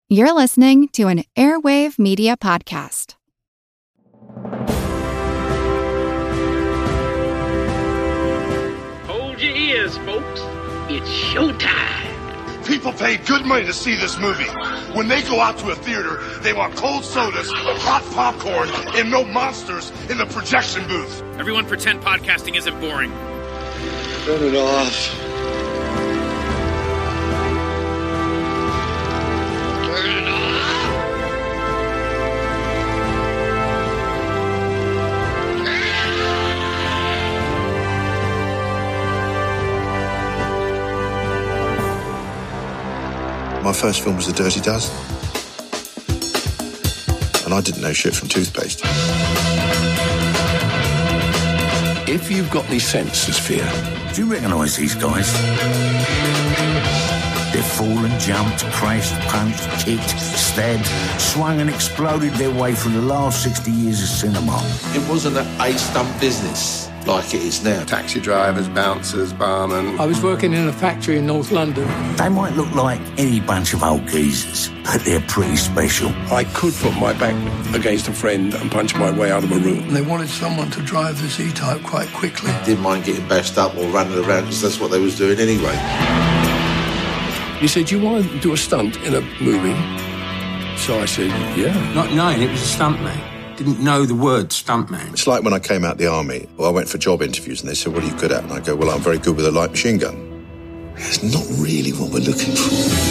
You're listening to an Airwave Media Podcast. Hold your ears, folks. It's showtime. People pay good money to see this movie. When they go out to a theater, they want cold sodas, hot popcorn, and no monsters in the projection booth. Everyone pretend podcasting isn't boring. Turn it off. Turn it off. My first film was The Dirty Dozen. And I didn't know shit from toothpaste. If you've got any sense, Sophia, do you recognise these guys? They've fallen, jumped, crashed, punched, kicked, stabbed, swung and exploded their way through the last 60 years of cinema. it wasn't a stunt business like it is now. Taxi drivers, bouncers, barmen. I was working in a factory in North London. They might look like any bunch of old geezers, but they're pretty special. I could put my back against a friend and punch my way out of a room. They wanted someone to drive this E-Type quite quickly. Didn't mind getting bashed up or running around because that's what they was doing anyway. He said, "Do you want to do a stunt in a movie?" So I said, "Yeah." Not knowing it was a stuntman. Didn't know the word stuntman. It's like when I came out the army, I went for job interviews and they said, what are you good at? And I go, well, I'm very good with a light machine gun. That's not really what we're looking for.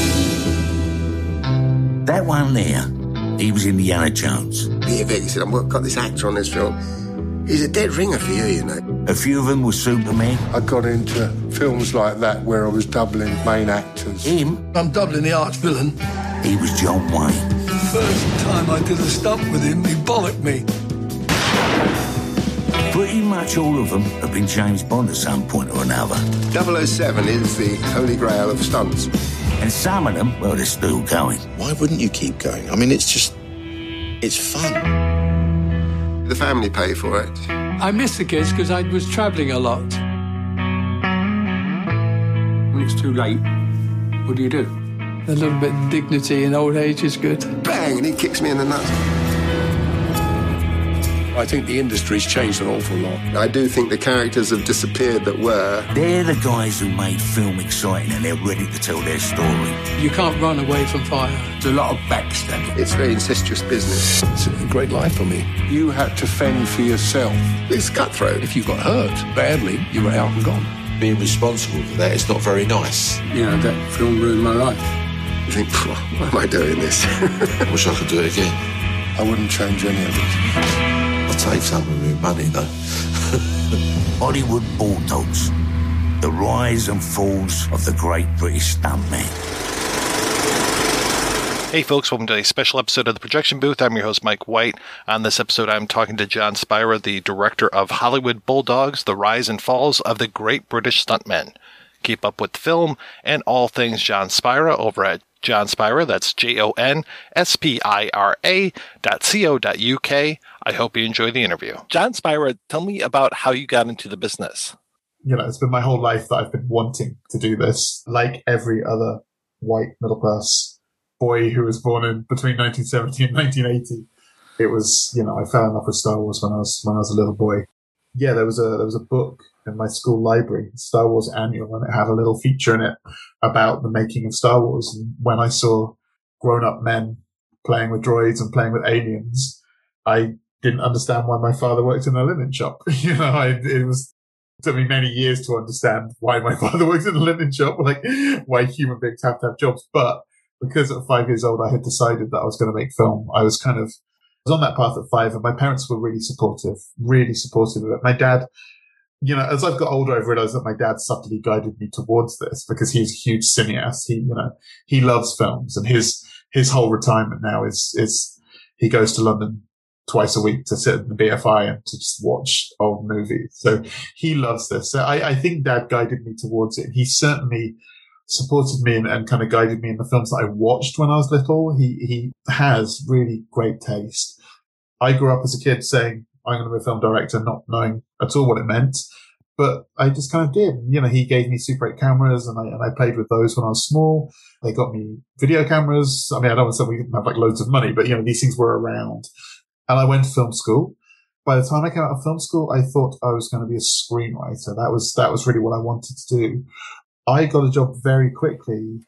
That one there, he was Indiana Jones. Peter Vick, he said, I've got this actor on this film. He's a dead ringer for you, you know. A few of them were Superman. I got into films like that where I was doubling main actors. Him, I'm doubling the arch villain. he was John Wayne. First time I did a stunt with him, he bollocked me. Pretty much all of them have been James Bond at some point or another. 007 is the holy grail of stunts. And some of them, well, they're still going. Why wouldn't you keep going? I mean, it's fun. The family pay for it. I missed the kids because I was travelling a lot. When it's too late, what do you do? A little bit of dignity in old age is good. Bang, and he kicks me in the nuts. I think the industry's changed an awful lot. I do think the characters have disappeared that were. They're the guys who made film exciting and they're ready to tell their story. You can't run away from fire. There's a lot of backstabbing. It's very incestuous business. It's a great life for me. You had to fend for yourself. It's cutthroat. If you got hurt badly, you were out and gone. Being responsible for that is not very nice. You know, that film ruined my life. You think, why am I doing this? I wish I could do it again. I wouldn't change any of it. I'd take some of my money, though. Hollywood Bulldogs. The rise and falls of the great British stuntman. Hey folks, welcome to a special episode of The Projection Booth. I'm your host, Mike White. On this episode, I'm talking to John Spira, the director of Hollywood Bulldogs, The Rise and Falls of the Great British Stuntmen. Keep up with the film and all things John Spira over at John Spira, that's JONSPIRA.co.uk. I hope you enjoy the interview. John Spira, tell me about how you got into the business. You know, it's been my whole life that I've been wanting to do this. Like every other white middle-class boy who was born in between 1970 and 1980, it was, you know, I fell in love with Star Wars when I was a little boy. Yeah, there was a book in my school library, Star Wars Annual, and it had a little feature in it about the making of Star Wars. And when I saw grown-up men playing with droids and playing with aliens, I didn't understand why my father worked in a linen shop. You know, it took me many years to understand why my father worked in a linen shop, like why human beings have to have jobs. But because at 5 years old, I had decided that I was going to make film, I was on that path at 5, and my parents were really supportive of it. My dad, you know, as I've got older, I've realized that my dad subtly guided me towards this because he's a huge cineast. He loves films, and his whole retirement now is he goes to London twice a week to sit in the BFI and to just watch old movies. So he loves this. So I think Dad guided me towards it. He certainly supported me and kind of guided me in the films that I watched when I was little. He has really great taste. I grew up as a kid saying, I'm going to be a film director, not knowing at all what it meant. but I just kind of did. You know, he gave me Super 8 cameras, and I played with those when I was small. They got me video cameras. I mean, I don't want to say we didn't have like loads of money, but you know, these things were around. And I went to film school. By the time I came out of film school, I thought I was going to be a screenwriter. That was really what I wanted to do. I got a job very quickly.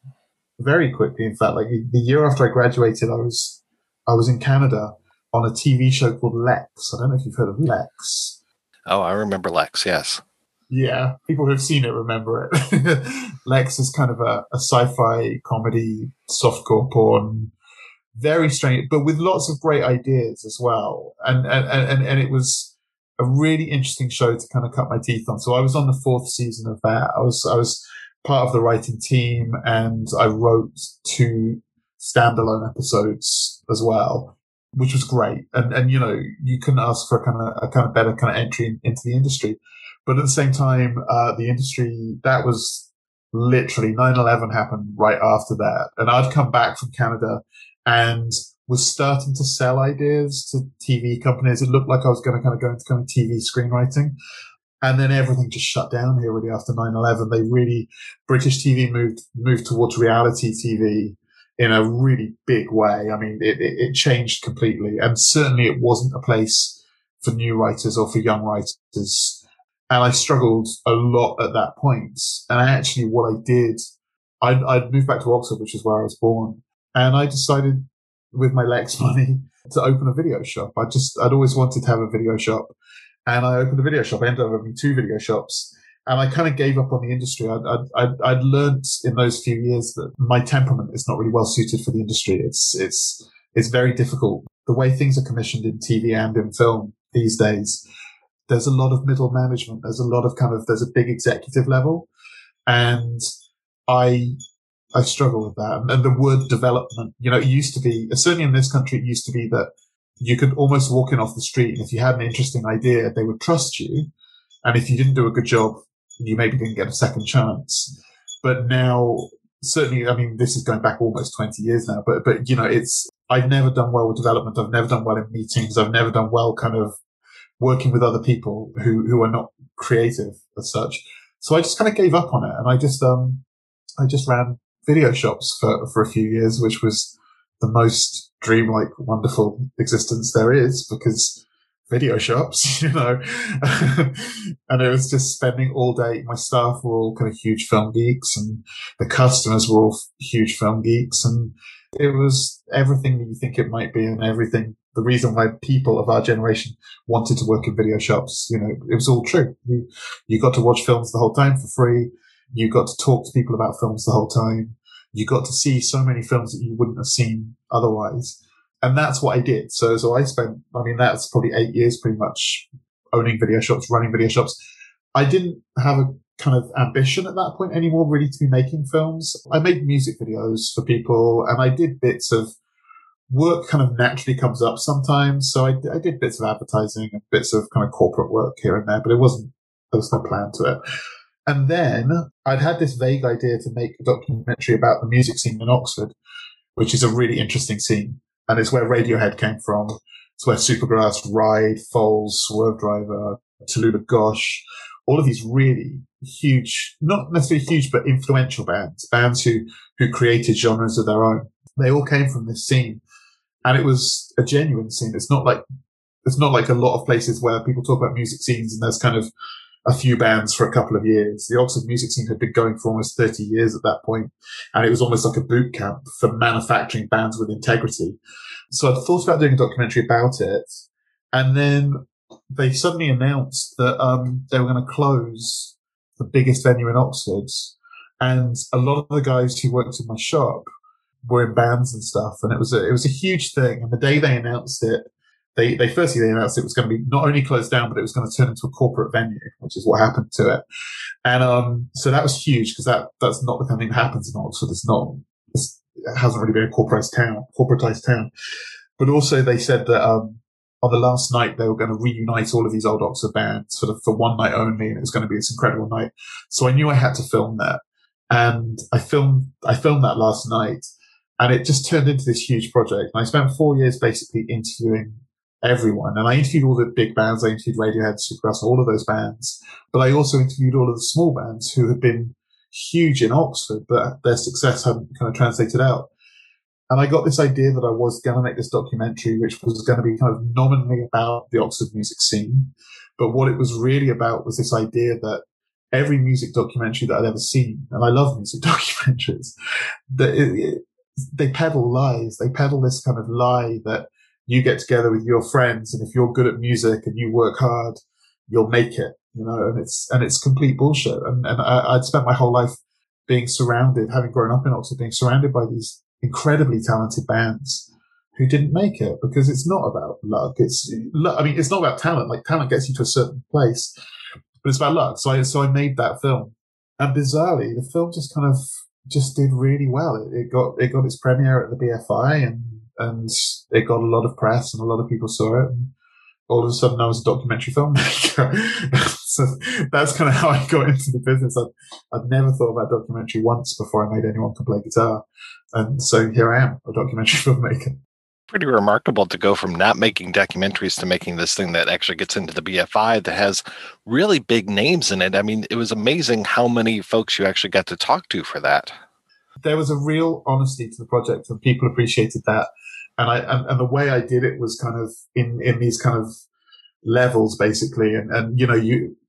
In fact, like the year after I graduated, I was in Canada on a TV show called Lex. I don't know if you've heard of Lex. Oh, I remember Lex, yes. Yeah, people who have seen it remember it. Lex is kind of a sci-fi comedy, softcore porn, very strange, but with lots of great ideas as well. And it was a really interesting show to kind of cut my teeth on. So I was on the 4th season of that. I was part of the writing team, and I wrote 2 standalone episodes as well, which was great. And you know, you couldn't ask for a kind of better kind of entry into the industry. But at the same time, the industry, that was literally 9/11 happened right after that. And I'd come back from Canada and was starting to sell ideas to TV companies. It looked like I was going to kind of go into kind of TV screenwriting. And then everything just shut down here really after 9/11. British TV moved towards reality TV in a really big way. I mean, it changed completely. And certainly it wasn't a place for new writers or for young writers. And I struggled a lot at that point. And actually what I did, I'd moved back to Oxford, which is where I was born. And I decided with my Lex money to open a video shop. I'd always wanted to have a video shop. And I opened a video shop. I ended up having 2 video shops. And I kind of gave up on the industry. I'd learned in those few years that my temperament is not really well suited for the industry. It's very difficult. The way things are commissioned in TV and in film these days, there's a lot of middle management. There's a big executive level. And I struggle with that. And the word development, you know, it used to be, certainly in this country, it used to be that you could almost walk in off the street, and if you had an interesting idea, they would trust you. And if you didn't do a good job, you maybe didn't get a second chance. But now, certainly, I mean, this is going back almost 20 years now, but you know, I've never done well with development. I've never done well in meetings. I've never done well kind of working with other people who are not creative as such. So I just kind of gave up on it, and I just ran video shops for a few years, which was the most dreamlike, wonderful existence there is, because video shops, you know, and it was just spending all day. My staff were all kind of huge film geeks, and the customers were all huge film geeks, and it was everything that you think it might be, and everything. The reason why people of our generation wanted to work in video shops, you know, it was all true. You got to watch films the whole time for free. You got to talk to people about films the whole time. You got to see so many films that you wouldn't have seen otherwise. And that's what I did. So I spent, I mean, that's probably 8 years pretty much owning video shops, running video shops. I didn't have a kind of ambition at that point anymore really to be making films. I made music videos for people, and I did bits of work kind of naturally comes up sometimes. So I did bits of advertising and bits of kind of corporate work here and there, but there was no plan to it. And then I'd had this vague idea to make a documentary about the music scene in Oxford, which is a really interesting scene. And it's where Radiohead came from. It's where Supergrass, Ride, Foals, Swervedriver, Tallulah Gosh, all of these really huge, not necessarily huge, but influential bands who created genres of their own. They all came from this scene. And it was a genuine scene. It's not like a lot of places where people talk about music scenes and there's kind of a few bands for a couple of years. The Oxford music scene had been going for almost 30 years at that point, and it was almost like a boot camp for manufacturing bands with integrity. So I thought about doing a documentary about it, and then they suddenly announced that they were going to close the biggest venue in Oxford, and a lot of the guys who worked in my shop were in bands and stuff, and it was a huge thing. And the day they announced it, they announced it was going to be not only closed down, but it was going to turn into a corporate venue, which is what happened to it. And so that was huge, because that's not the kind of thing that happens in Oxford. It hasn't really been a corporatized town. But also they said that on the last night they were going to reunite all of these old Oxford bands for one night only, and it was going to be this incredible night. So I knew I had to film that, and I filmed that last night. And it just turned into this huge project. And I spent 4 years basically interviewing everyone. And I interviewed all the big bands. I interviewed Radiohead, Supergrass, all of those bands. But I also interviewed all of the small bands who had been huge in Oxford, but their success hadn't kind of translated out. And I got this idea that I was going to make this documentary, which was going to be kind of nominally about the Oxford music scene. But what it was really about was this idea that every music documentary that I'd ever seen, and I love music documentaries, that they peddle lies. They peddle this kind of lie that you get together with your friends, and if you're good at music and you work hard, you'll make it, you know, and it's complete bullshit. And I'd spent my whole life being surrounded, having grown up in Oxford, being surrounded by these incredibly talented bands who didn't make it, because it's not about luck. It's not about talent. Like, talent gets you to a certain place, but it's about luck. So I made that film, and bizarrely, the film just did really well. It got its premiere at the BFI, and it got a lot of press, and a lot of people saw it. And all of a sudden, I was a documentary filmmaker. So that's kind of how I got into the business. I'd never thought about documentary once before I made Anyone Can Play Guitar. And so here I am, a documentary filmmaker. Pretty remarkable to go from not making documentaries to making this thing that actually gets into the BFI that has really big names in it. I mean, it was amazing how many folks you actually got to talk to for that. There was a real honesty to the project, and people appreciated that. And the way I did it was kind of in these kind of levels, basically. And you know,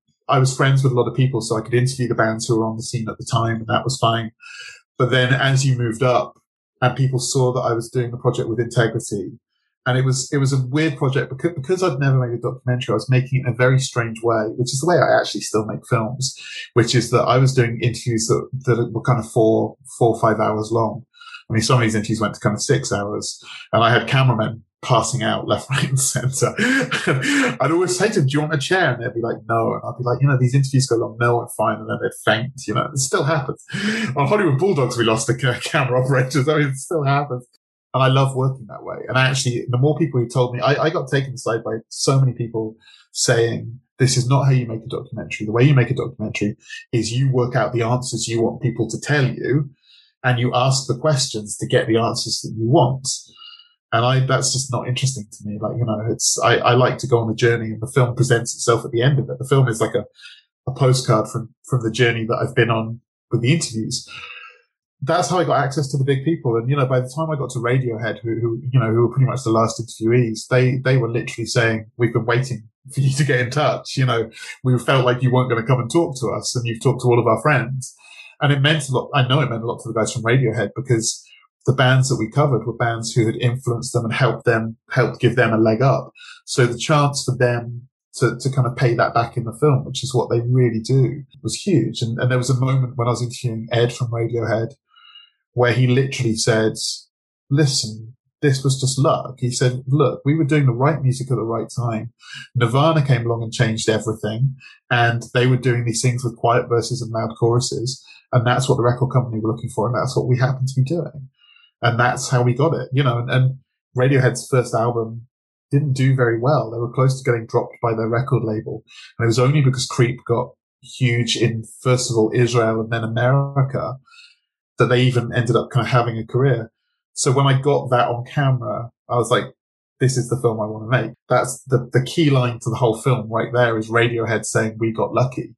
I was friends with a lot of people, so I could interview the bands who were on the scene at the time, and that was fine. But then as you moved up, and people saw that I was doing the project with integrity, and it was a weird project because I'd never made a documentary. I was making it in a very strange way, which is the way I actually still make films, which is that I was doing interviews that were kind of 4 or 5 hours long. I mean, some of these interviews went to kind of 6 hours, and I had cameramen passing out left, right, and center. I'd always say to them, "Do you want a chair?" And they'd be like, "No." And I'd be like, "You know, these interviews go long. No, I'm fine." And then they'd faint. You know, it still happens. On Hollywood Bulldogs, we lost the camera operators. I mean, it still happens. And I love working that way. And actually, the more people who told me, I got taken aside by so many people saying, "This is not how you make a documentary. The way you make a documentary is you work out the answers you want people to tell you, and you ask the questions to get the answers that you want." And that's just not interesting to me. Like, you know, I like to go on a journey, and the film presents itself at the end of it. The film is like a postcard from the journey that I've been on with the interviews. That's how I got access to the big people. And, you know, by the time I got to Radiohead, who were pretty much the last interviewees, they were literally saying, "We've been waiting for you to get in touch. You know, we felt like you weren't going to come and talk to us, and you've talked to all of our friends." And it meant a lot. I know it meant a lot to the guys from Radiohead, because the bands that we covered were bands who had influenced them and helped give them a leg up. So the chance for them to kind of pay that back in the film, which is what they really do, was huge. And there was a moment when I was interviewing Ed from Radiohead where he literally said, "Listen, this was just luck." He said, "Look, we were doing the right music at the right time. Nirvana came along and changed everything, and they were doing these things with quiet verses and loud choruses, and that's what the record company were looking for, and that's what we happened to be doing. And that's how we got it, you know." And Radiohead's first album didn't do very well. They were close to getting dropped by their record label. And it was only because Creep got huge in, first of all, Israel and then America, that they even ended up kind of having a career. So when I got that on camera, I was like, this is the film I want to make. That's the key line to the whole film right there, is Radiohead saying, "We got lucky."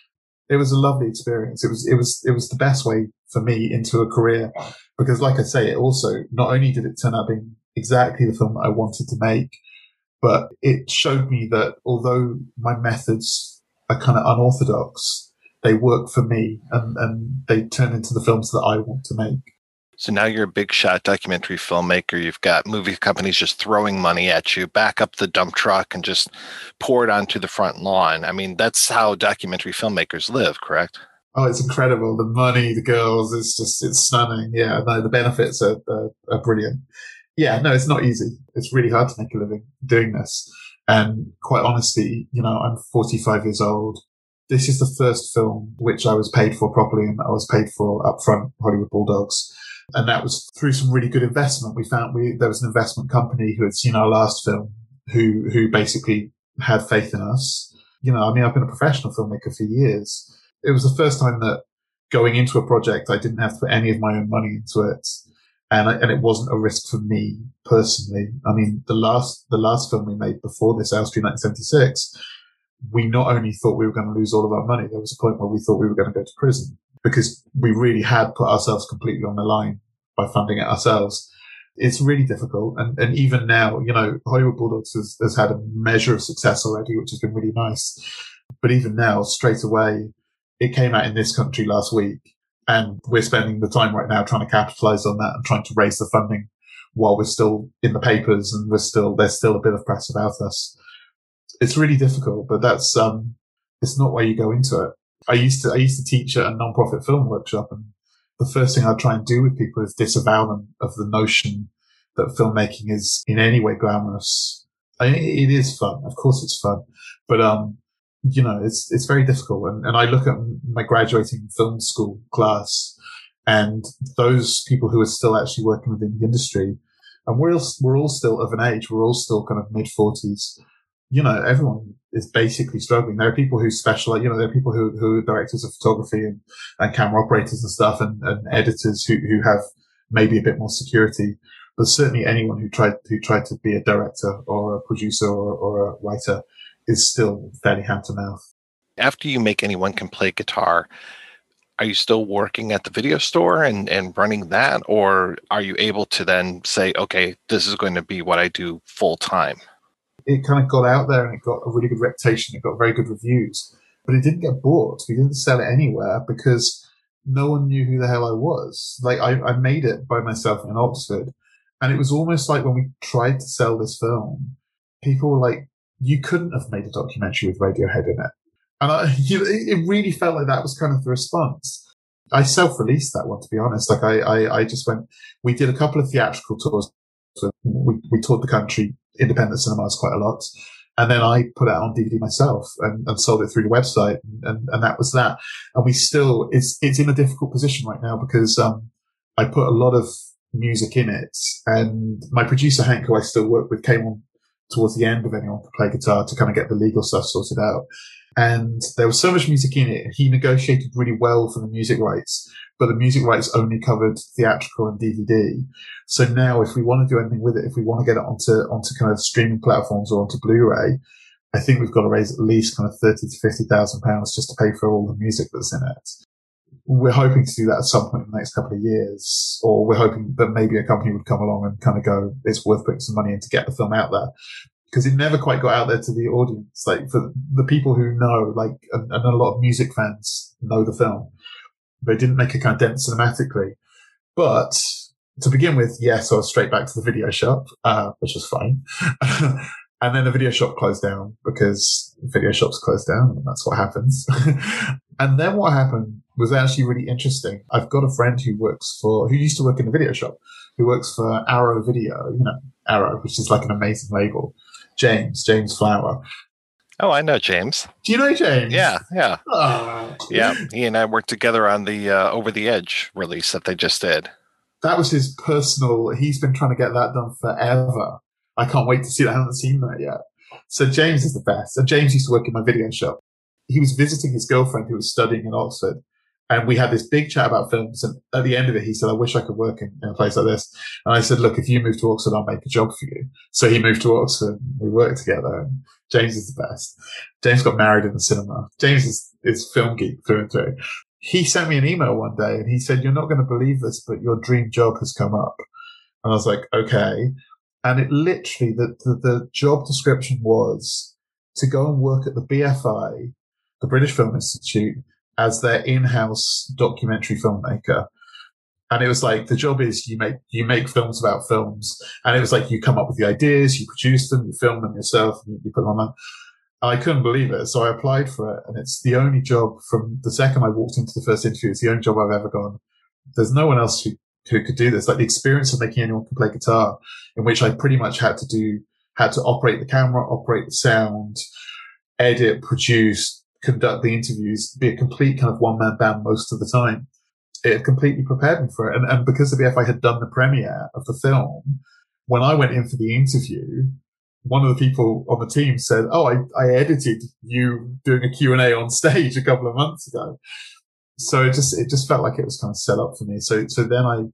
It was a lovely experience. It was the best way for me into a career, because, like I say, it also, not only did it turn out being exactly the film that I wanted to make, but it showed me that although my methods are kind of unorthodox, they work for me, and they turn into the films that I want to make. So now you're a big shot documentary filmmaker. You've got movie companies just throwing money at you, back up the dump truck and just pour it onto the front lawn. I mean, that's how documentary filmmakers live, correct? Oh, it's incredible. The money, the girls, it's stunning. Yeah, no, the benefits are brilliant. Yeah, no, it's not easy. It's really hard to make a living doing this. And quite honestly, you know, I'm 45 years old. This is the first film which I was paid for properly, and I was paid for upfront, Hollywood Bulldogs. And that was through some really good investment. We found there was an investment company who had seen our last film, who basically had faith in us. You know, I mean, I've been a professional filmmaker for years. It was the first time that going into a project, I didn't have to put any of my own money into it. And it wasn't a risk for me personally. I mean, the last film we made before this, Elstree 1976, we not only thought we were going to lose all of our money, there was a point where we thought we were going to go to prison because we really had put ourselves completely on the line by funding it ourselves. It's really difficult. And even now, you know, Hollywood Bulldogs has had a measure of success already, which has been really nice. But even now, straight away, it came out in this country last week. And we're spending the time right now trying to capitalize on that and trying to raise the funding while we're still in the papers and there's still a bit of press about us. It's really difficult, but that's, it's not why you go into it. I used to teach at a non-profit film workshop, and the first thing I'd try and do with people is disavow them of the notion that filmmaking is in any way glamorous. I mean, it is fun. Of course it's fun, but, you know, it's very difficult. And I look at my graduating film school class and those people who are still actually working within the industry, and we're all still of an age. We're all still kind of mid-40s. You know, everyone is basically struggling. There are people who specialize, you know, there are people who are directors of photography and camera operators and stuff and editors who have maybe a bit more security. But certainly anyone who tried to be a director or a producer or a writer is still fairly hand to mouth. After you make Anyone Can Play Guitar, are you still working at the video store and running that? Or are you able to then say, okay, this is going to be what I do full time? It kind of got out there and it got a really good reputation. It got very good reviews, but it didn't get bought. We didn't sell it anywhere because no one knew who the hell I was. Like I made it by myself in Oxford, and it was almost like when we tried to sell this film, people were like, you couldn't have made a documentary with Radiohead in it. And it really felt like that was kind of the response. I self-released that one, to be honest. Like I just went, we did a couple of theatrical tours. So we toured the country, independent cinemas quite a lot. And then I put it out on DVD myself and sold it through the website. And that was that. And we still, it's in a difficult position right now because, I put a lot of music in it, and my producer Hank, who I still work with, came on towards the end of Anyone Can Play Guitar to kind of get the legal stuff sorted out. And there was so much music in it. He negotiated really well for the music rights, but the music rights only covered theatrical and DVD. So now if we want to do anything with it, if we want to get it onto kind of streaming platforms or onto Blu-ray, I think we've got to raise at least kind of £30,000 to £50,000 just to pay for all the music that's in it. We're hoping to do that at some point in the next couple of years, or we're hoping that maybe a company would come along and kind of go, it's worth putting some money in to get the film out there. Because it never quite got out there to the audience. Like for the people who know, like, and a lot of music fans know the film. They didn't make a kind of dent cinematically. But to begin with, yes, I was straight back to the video shop, which was fine. And then the video shop closed down because video shops closed down, and that's what happens. And then what happened was actually really interesting. I've got a friend who used to work in the video shop, who works for Arrow Video, you know, Arrow, which is like an amazing label. James Flower. Oh, I know James. Do you know James? Yeah. Oh. Yeah, he and I worked together on the Over the Edge release that they just did. That was his personal, he's been trying to get that done forever. I can't wait to see that. I haven't seen that yet. So James is the best. And James used to work in my video shop. He was visiting his girlfriend who was studying in Oxford. And we had this big chat about films. And at the end of it, he said, I wish I could work in a place like this. And I said, look, if you move to Oxford, I'll make a job for you. So he moved to Oxford. We worked together. And James is the best. James got married in the cinema. James is film geek through and through. He sent me an email one day and he said, you're not going to believe this, but your dream job has come up. And I was like, okay. And it literally, the job description was to go and work at the BFI, the British Film Institute, as their in-house documentary filmmaker. And it was like, the job is you make films about films. And it was like, you come up with the ideas, you produce them, you film them yourself, and you put them on. And I couldn't believe it. So I applied for it. And it's the only job from the second I walked into the first interview. It's the only job I've ever gone. There's no one else who could do this. Like the experience of making Anyone Can Play Guitar, in which I pretty much had to operate the camera, operate the sound, edit, produce, conduct the interviews, be a complete kind of one-man band most of the time. It completely prepared me for it. And because the BFI had done the premiere of the film, when I went in for the interview, one of the people on the team said, oh, I edited you doing a Q&A on stage a couple of months ago. So it just felt like it was kind of set up for me. So then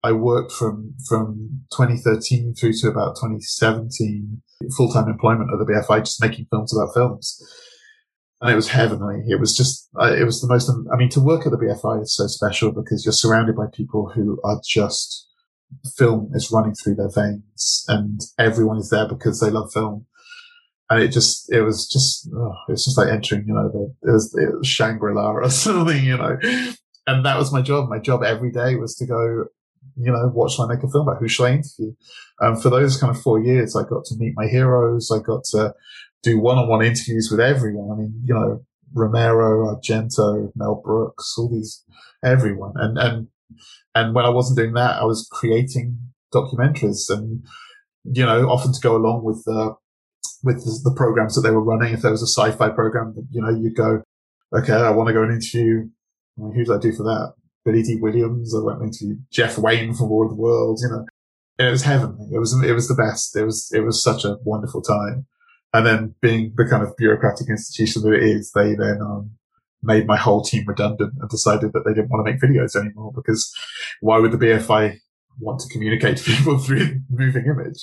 I worked from 2013 through to about 2017, full-time employment at the BFI, just making films about films. And it was heavenly. It was just, it was the most, I mean, to work at the BFI is so special because you're surrounded by people who are just, film is running through their veins and everyone is there because they love film. And it was just like entering, it was Shangri-La or something, And that was my job. My job every day was to go, what shall I make a film about? Who shall I interview? For those kind of 4 years, I got to meet my heroes. I got to do one-on-one interviews with everyone. I mean, Romero, Argento, Mel Brooks, all these, everyone. And when I wasn't doing that, I was creating documentaries and, often to go along with the programs that they were running. If there was a sci-fi program, you'd go, okay, I want to go and interview, who did I do for that? Billy D. Williams. I went and interviewed Jeff Wayne from War of the Worlds, And it was heavenly. It was the best. It was such a wonderful time. And then being the kind of bureaucratic institution that it is, they then, made my whole team redundant and decided that they didn't want to make videos anymore because why would the BFI want to communicate to people through moving image,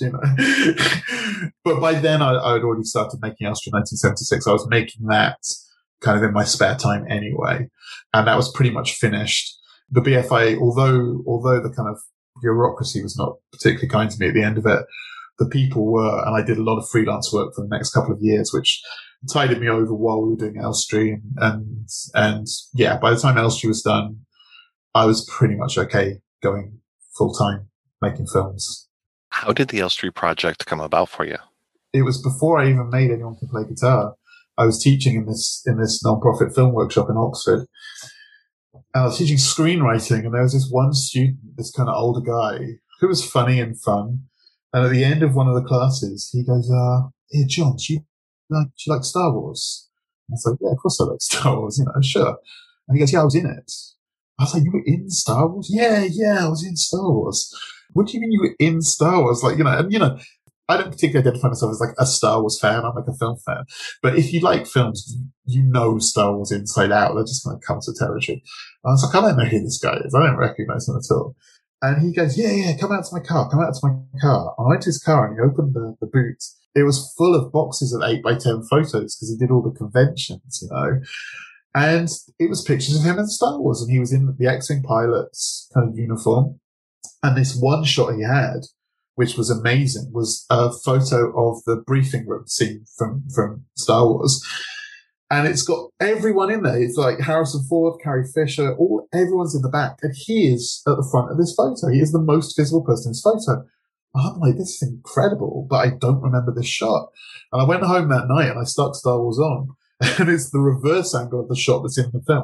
But by then I had already started making Elstree 1976. I was making that kind of in my spare time anyway. And that was pretty much finished. The BFI, although the kind of bureaucracy was not particularly kind to me at the end of it, the people were, and I did a lot of freelance work for the next couple of years, which tided me over while we were doing Elstree. And yeah, by the time Elstree was done, I was pretty much okay going full time making films. How did the Elstree project come about for you? It was before I even made Anyone Can Play Guitar. I was teaching in this non-profit film workshop in Oxford. And I was teaching screenwriting, and there was this one student, this kind of older guy, who was funny and fun. And at the end of one of the classes, he goes, "Hey, John, do you like Star Wars?" And I was like, "Yeah, of course I like Star Wars, sure." And he goes, "Yeah, I was in it." I was like, "You were in Star Wars?" Yeah, I was in Star Wars. What do you mean you were in Star Wars? Like, I don't particularly identify myself as like a Star Wars fan. I'm like a film fan. But if you like films, you know Star Wars inside out. That just kind of comes to territory. I was like, I don't know who this guy is. I don't recognize him at all. And he goes, yeah, come out to my car. I went to his car and he opened the boot. It was full of boxes of 8x10 photos because he did all the conventions, And it was pictures of him in Star Wars. And he was in the X-Wing pilot's kind of uniform. And this one shot he had, which was amazing, was a photo of the briefing room scene from Star Wars. And it's got everyone in there. It's like Harrison Ford, Carrie Fisher, everyone's in the back. And he is at the front of this photo. He is the most visible person in this photo. I'm like, this is incredible, but I don't remember this shot. And I went home that night and I stuck Star Wars on. And it's the reverse angle of the shot that's in the film.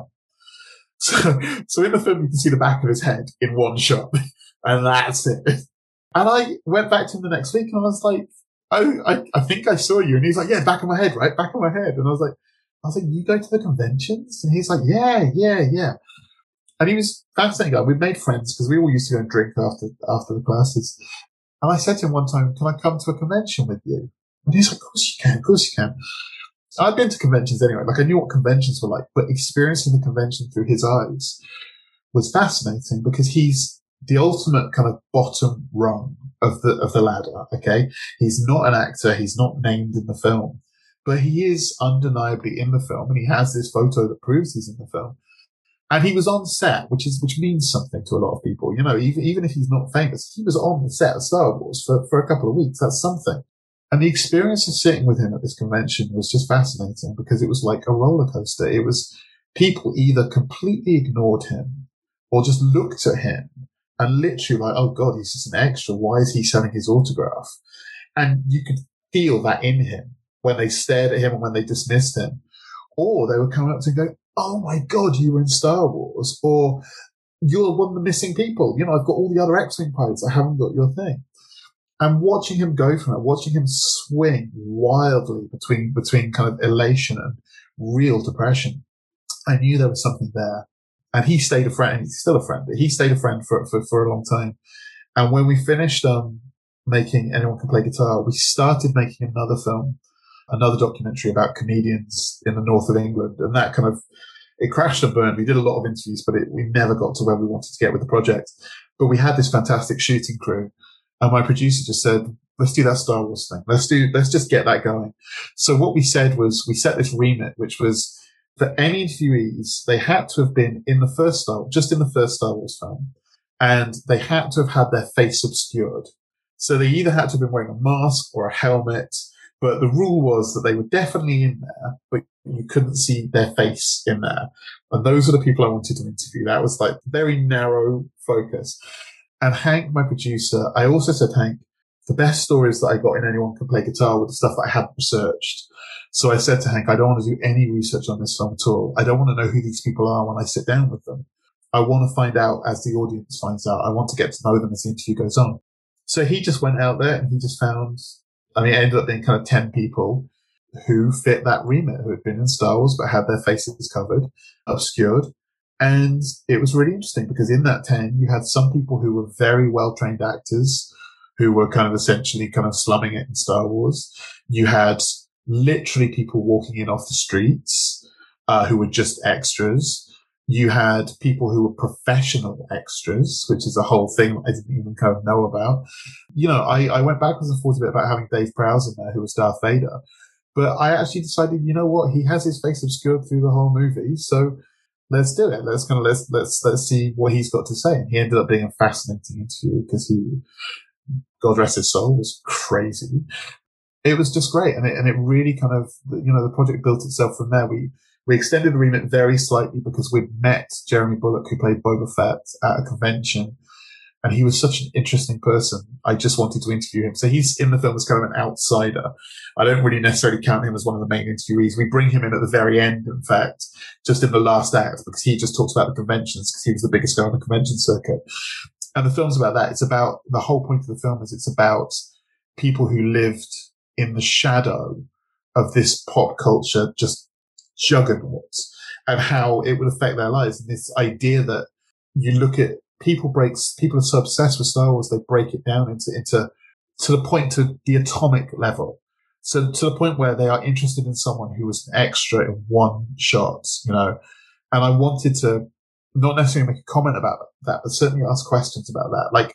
So in the film, you can see the back of his head in one shot. And that's it. And I went back to him the next week and I was like, oh, I think I saw you. And he's like, yeah, back of my head, right? Back of my head. And I was like, you go to the conventions? And he's like, yeah. And he was a fascinating guy. We made friends because we all used to go and drink after the classes. And I said to him one time, can I come to a convention with you? And he's like, of course you can. I'd been to conventions anyway. Like I knew what conventions were like, but experiencing the convention through his eyes was fascinating because he's the ultimate kind of bottom rung of the ladder. Okay. He's not an actor. He's not named in the film, but he is undeniably in the film. And he has this photo that proves he's in the film. And he was on set, which means something to a lot of people. Even if he's not famous, he was on the set of Star Wars for a couple of weeks. That's something. And the experience of sitting with him at this convention was just fascinating because it was like a roller coaster. It was people either completely ignored him or just looked at him and literally like, oh God, he's just an extra. Why is he selling his autograph? And you could feel that in him when they stared at him and when they dismissed him. Or they would come up to him and go, oh my God, you were in Star Wars. Or you're one of the missing people. I've got all the other X-Wing pilots. I haven't got your thing. And watching him go from it, watching him swing wildly between kind of elation and real depression, I knew there was something there. And he stayed a friend, and he's still a friend, but he stayed a friend for a long time. And when we finished making Anyone Can Play Guitar, we started making another film, another documentary about comedians in the north of England. And that kind of it crashed and burned. We did a lot of interviews, but we never got to where we wanted to get with the project. But we had this fantastic shooting crew, and my producer just said, let's do that Star Wars thing. Let's just get that going. So what we said was, we set this remit, which was for any interviewees, they had to have been in the first Star Wars film, and they had to have had their face obscured. So they either had to have been wearing a mask or a helmet, but the rule was that they were definitely in there, but you couldn't see their face in there. And those are the people I wanted to interview. That was like very narrow focus. And Hank, my producer, I also said, Hank, the best stories that I got in Anyone Can Play Guitar were the stuff that I hadn't researched. So I said to Hank, I don't want to do any research on this film at all. I don't want to know who these people are when I sit down with them. I want to find out as the audience finds out. I want to get to know them as the interview goes on. So he just went out there and he just found, it ended up being kind of 10 people who fit that remit, who had been in Star Wars but had their faces covered, obscured. And it was really interesting because in that 10, you had some people who were very well-trained actors who were kind of essentially kind of slumming it in Star Wars. You had literally people walking in off the streets who were just extras. You had people who were professional extras, which is a whole thing I didn't even kind of know about. I went backwards and forwards a bit about having Dave Prowse in there, who was Darth Vader. But I actually decided, you know what? He has his face obscured through the whole movie. So let's do it. Let's see what he's got to say. And he ended up being a fascinating interview because he, God rest his soul, was crazy. It was just great. And it really kind of, the project built itself from there. We extended the remit very slightly because we'd met Jeremy Bulloch, who played Boba Fett, at a convention. And he was such an interesting person. I just wanted to interview him. So he's in the film as kind of an outsider. I don't really necessarily count him as one of the main interviewees. We bring him in at the very end, in fact, just in the last act, because he just talks about the conventions because he was the biggest guy on the convention circuit. And the film's about that. It's about, the whole point of the film is it's about people who lived in the shadow of this pop culture just juggernaut and how it would affect their lives. And this idea that you look at people are so obsessed with Star Wars, they break it down into to the point, to the atomic level. So to the point where they are interested in someone who was an extra in one shot, and I wanted to not necessarily make a comment about that, but certainly ask questions about that. Like,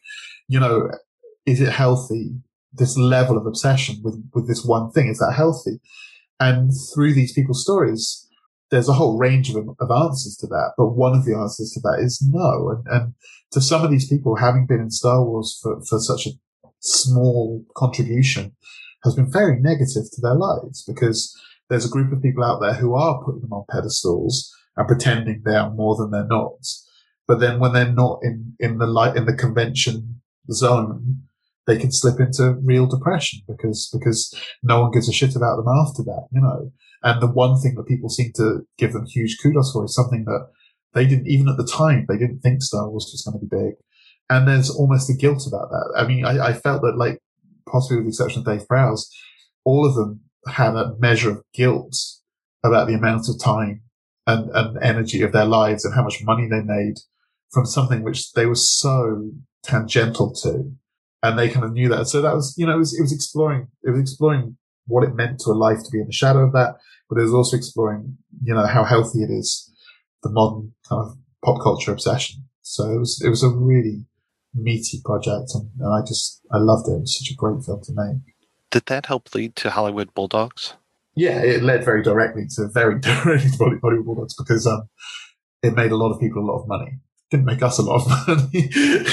is it healthy? This level of obsession with this one thing, is that healthy? And through these people's stories, there's a whole range of answers to that. But one of the answers to that is no. And to some of these people, having been in Star Wars for such a small contribution has been very negative to their lives, because there's a group of people out there who are putting them on pedestals and pretending they are more than they're not. But then when they're not in the convention zone, they can slip into real depression because no one gives a shit about them after that, And the one thing that people seem to give them huge kudos for is something that they didn't, even at the time, they didn't think Star Wars was going to be big. And there's almost a guilt about that. I felt that, like, possibly with the exception of Dave Prowse, all of them had a measure of guilt about the amount of time and energy of their lives and how much money they made from something which they were so tangential to. And they kind of knew that. So that was, it was exploring what it meant to a life to be in the shadow of that. But it was also exploring, how healthy it is, the modern kind of pop culture obsession. So it was a really meaty project, and I loved it. It was such a great film to make. Did that help lead to Hollywood Bulldogs? Yeah, it led very directly to Hollywood Bulldogs, because it made a lot of people a lot of money. Didn't make us a lot of money.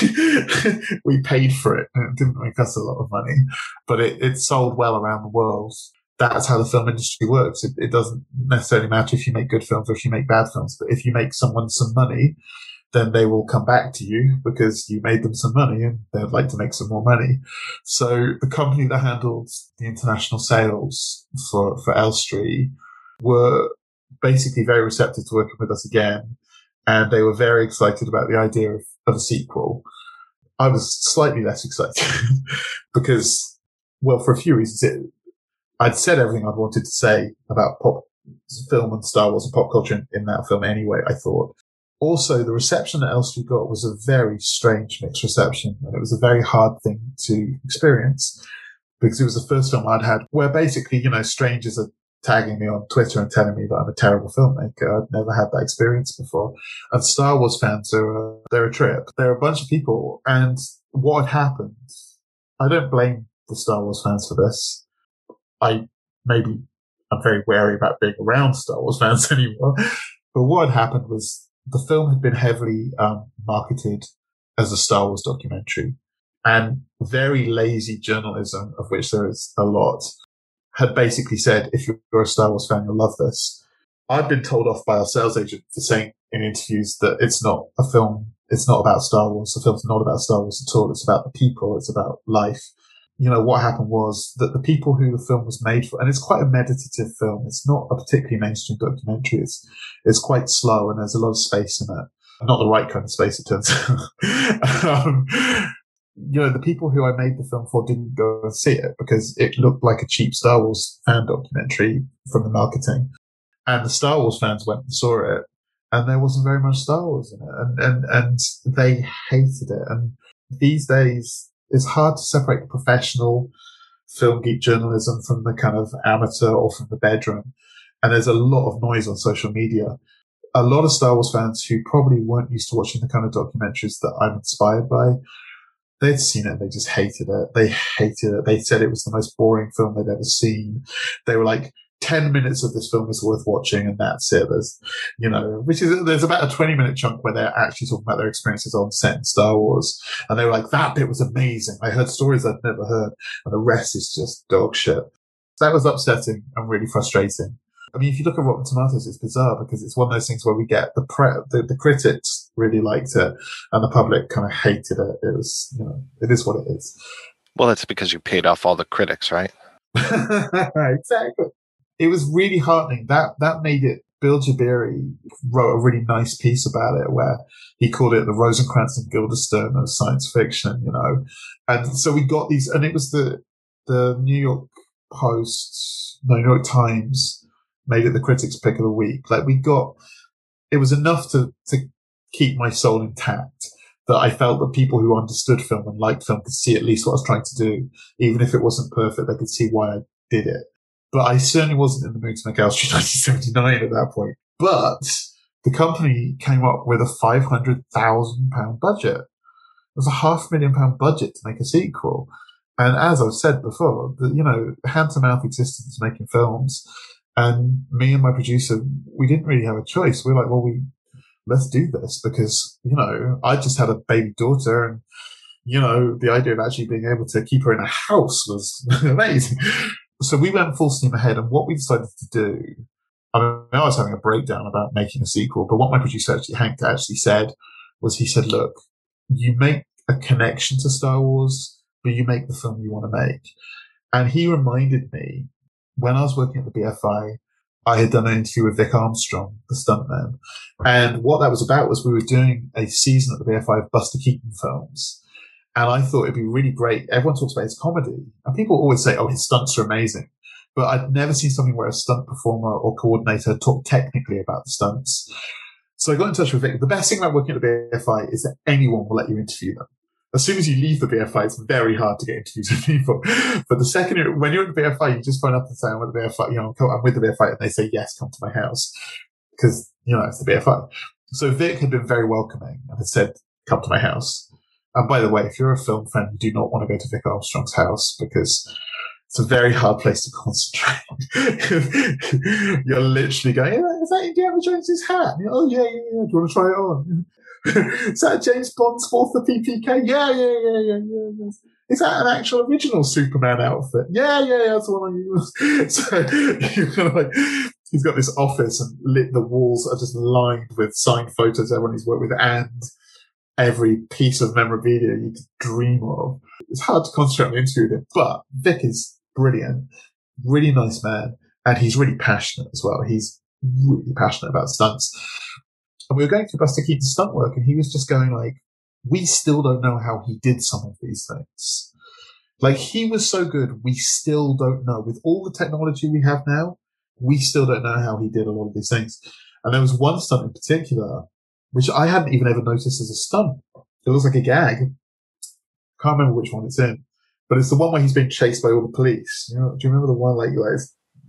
We paid for it, and it didn't make us a lot of money, but it sold well around the world. That's how the film industry works. It doesn't necessarily matter if you make good films or if you make bad films, but if you make someone some money, then they will come back to you because you made them some money and they'd like to make some more money. So the company that handled the international sales for Elstree were basically very receptive to working with us again. And they were very excited about the idea of a sequel. I was slightly less excited because, well, for a few reasons. I'd said everything I'd wanted to say about pop film and Star Wars and pop culture in that film anyway, I thought. Also, the reception that Elstree got was a very strange mixed reception, and it was a very hard thing to experience because it was the first film I'd had where basically, strangers are tagging me on Twitter and telling me that I'm a terrible filmmaker. I'd never had that experience before. And Star Wars fans they're a trip. They're a bunch of people. And what had happened, I don't blame the Star Wars fans for this. I'm very wary about being around Star Wars fans anymore. But what had happened was the film had been heavily marketed as a Star Wars documentary, and very lazy journalism, of which there is a lot, had basically said, if you're a Star Wars fan, you'll love this. I've been told off by our sales agent for saying in interviews that it's not a film, it's not about Star Wars. The film's not about Star It's about the people. It's about life. You know, what happened was that the people who the film was made for, and it's quite a meditative film. It's not a particularly mainstream documentary. It's quite slow and there's a lot of space in it. Not the right kind of space, it turns out. You know, the people who I made the film for didn't go and see it because it looked like a cheap Star Wars fan documentary from the marketing. And the Star Wars fans went and saw it, and there wasn't very much Star Wars in it. And they hated it. And these days, it's hard to separate the professional film geek journalism from the kind of amateur or from the bedroom. And there's a lot of noise on social media. A lot of Star Wars fans who probably weren't used to watching the kind of documentaries that I'm inspired by, they'd seen it and they just hated it. They hated it. They said it was the most boring film they'd ever seen. They were like, 10 minutes of this film is worth watching and that's it. There's about a 20-minute chunk where they're actually talking about their experiences on set in Star Wars. And they were like, that bit was amazing. I heard stories I'd never heard. And the rest is just dog shit. That was upsetting and really frustrating. I mean, if you look at Rotten Tomatoes, it's bizarre because it's one of those things where we get the critics really liked it and the public kind of hated it. It was, it is what it is. Well, that's because you paid off all the critics, right? Exactly. It was really heartening. That made it. Bill Jabiri wrote a really nice piece about it where he called it the Rosencrantz and Guildenstern of science fiction, And so we got these, and it was the New York Times made it the critics' pick of the week. Like it was enough to keep my soul intact that I felt that people who understood film and liked film could see at least what I was trying to do. Even if it wasn't perfect, they could see why I did it. But I certainly wasn't in the mood to make Elstree 1979 at that point. But the company came up with a £500,000 budget. It was a £500,000 budget to make a sequel. And as I've said before, hand-to-mouth existence making films. And me and my producer, we didn't really have a choice. We were like, well, let's do this because, I just had a baby daughter and, the idea of actually being able to keep her in a house was amazing. So we went full steam ahead, and what we decided to do, I was having a breakdown about making a sequel, but what my producer, Hank, actually said was he said, look, you make a connection to Star Wars, but you make the film you want to make. And he reminded me, when I was working at the BFI, I had done an interview with Vic Armstrong, the stuntman. And what that was about was we were doing a season at the BFI of Buster Keaton films. And I thought it'd be really great. Everyone talks about his comedy. And people always say, oh, his stunts are amazing. But I'd never seen something where a stunt performer or coordinator talked technically about the stunts. So I got in touch with Vic. The best thing about working at the BFI is that anyone will let you interview them. As soon as you leave the BFI, it's very hard to get interviews with people. But the second when you're at the BFI, you just phone up and say, I'm with the BFI, I'm with the BFI. And they say, yes, come to my house. Because, it's the BFI. So Vic had been very welcoming and had said, come to my house. And by the way, if you're a film fan, you do not want to go to Vic Armstrong's house because it's a very hard place to concentrate. You're literally going, is that Indiana Jones's hat? Oh, yeah. Do you want to try it on? Is that James Bond's fourth of PPK? Yeah. Is that an actual original Superman outfit? Yeah, that's the one I use. So you're kind of like, he's got this office and the walls are just lined with signed photos everyone he's worked with and every piece of memorabilia you could dream of. It's hard to concentrate on the interview with him, but Vic is brilliant, really nice man, and he's really passionate as well. He's really passionate about stunts. And we were going through Buster Keaton's stunt work, and he was just going like, we still don't know how he did some of these things. Like, he was so good, we still don't know. With all the technology we have now, we still don't know how he did a lot of these things. And there was one stunt in particular which I hadn't even ever noticed as a stunt. It looks like a gag. Can't remember which one it's in. But it's the one where he's being chased by all the police. Do you remember the one like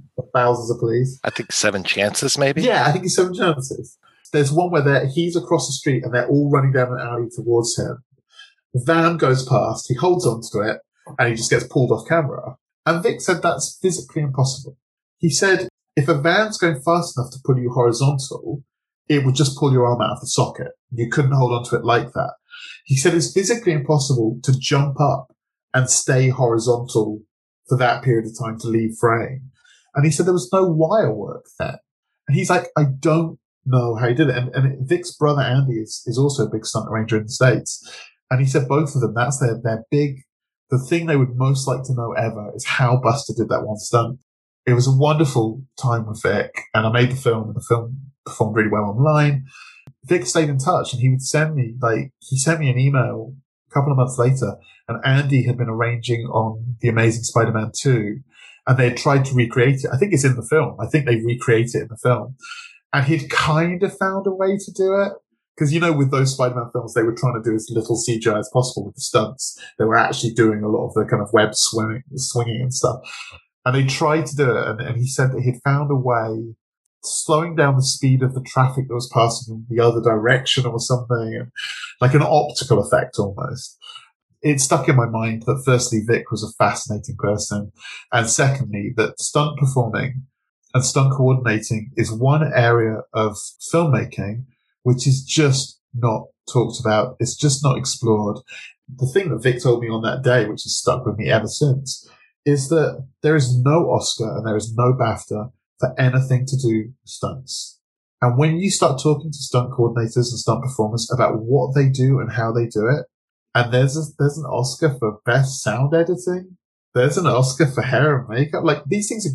thousands of police. I think 7 chances, maybe? Yeah, I think it's 7 chances. There's one where he's across the street and they're all running down an alley towards him. The van goes past, he holds onto it, and he just gets pulled off camera. And Vic said that's physically impossible. He said, if a van's going fast enough to pull you horizontal, it would just pull your arm out of the socket. You couldn't hold onto it like that. He said it's physically impossible to jump up and stay horizontal for that period of time to leave frame. And he said there was no wire work then. And he's like, I don't know how he did it. And Vic's brother Andy is also a big stunt arranger in the States. And he said both of them, that's their big, the thing they would most like to know ever is how Buster did that one stunt. It was a wonderful time with Vic, and I made the film, and the film performed really well online. Vic stayed in touch, and he would send me, he sent me an email a couple of months later, and Andy had been arranging on The Amazing Spider-Man 2, and they had tried to recreate it. I think it's in the film. I think they recreate it in the film. And he'd kind of found a way to do it. Because, with those Spider-Man films, they were trying to do as little CGI as possible with the stunts. They were actually doing a lot of the kind of web swinging and stuff. And they tried to do it, and he said that he'd found a way, slowing down the speed of the traffic that was passing in the other direction or something, and like an optical effect almost. It stuck in my mind that firstly, Vic was a fascinating person, and secondly, that stunt performing and stunt coordinating is one area of filmmaking which is just not talked about. It's just not explored. The thing that Vic told me on that day, which has stuck with me ever since, is that there is no Oscar and there is no BAFTA for anything to do with stunts. And when you start talking to stunt coordinators and stunt performers about what they do and how they do it, and there's an Oscar for best sound editing, there's an Oscar for hair and makeup. Like, these things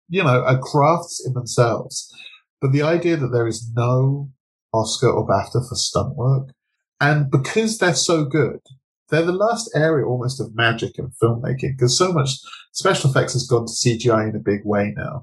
are crafts in themselves. But the idea that there is no Oscar or BAFTA for stunt work, and because they're so good, they're the last area almost of magic in filmmaking, because so much special effects has gone to CGI in a big way now.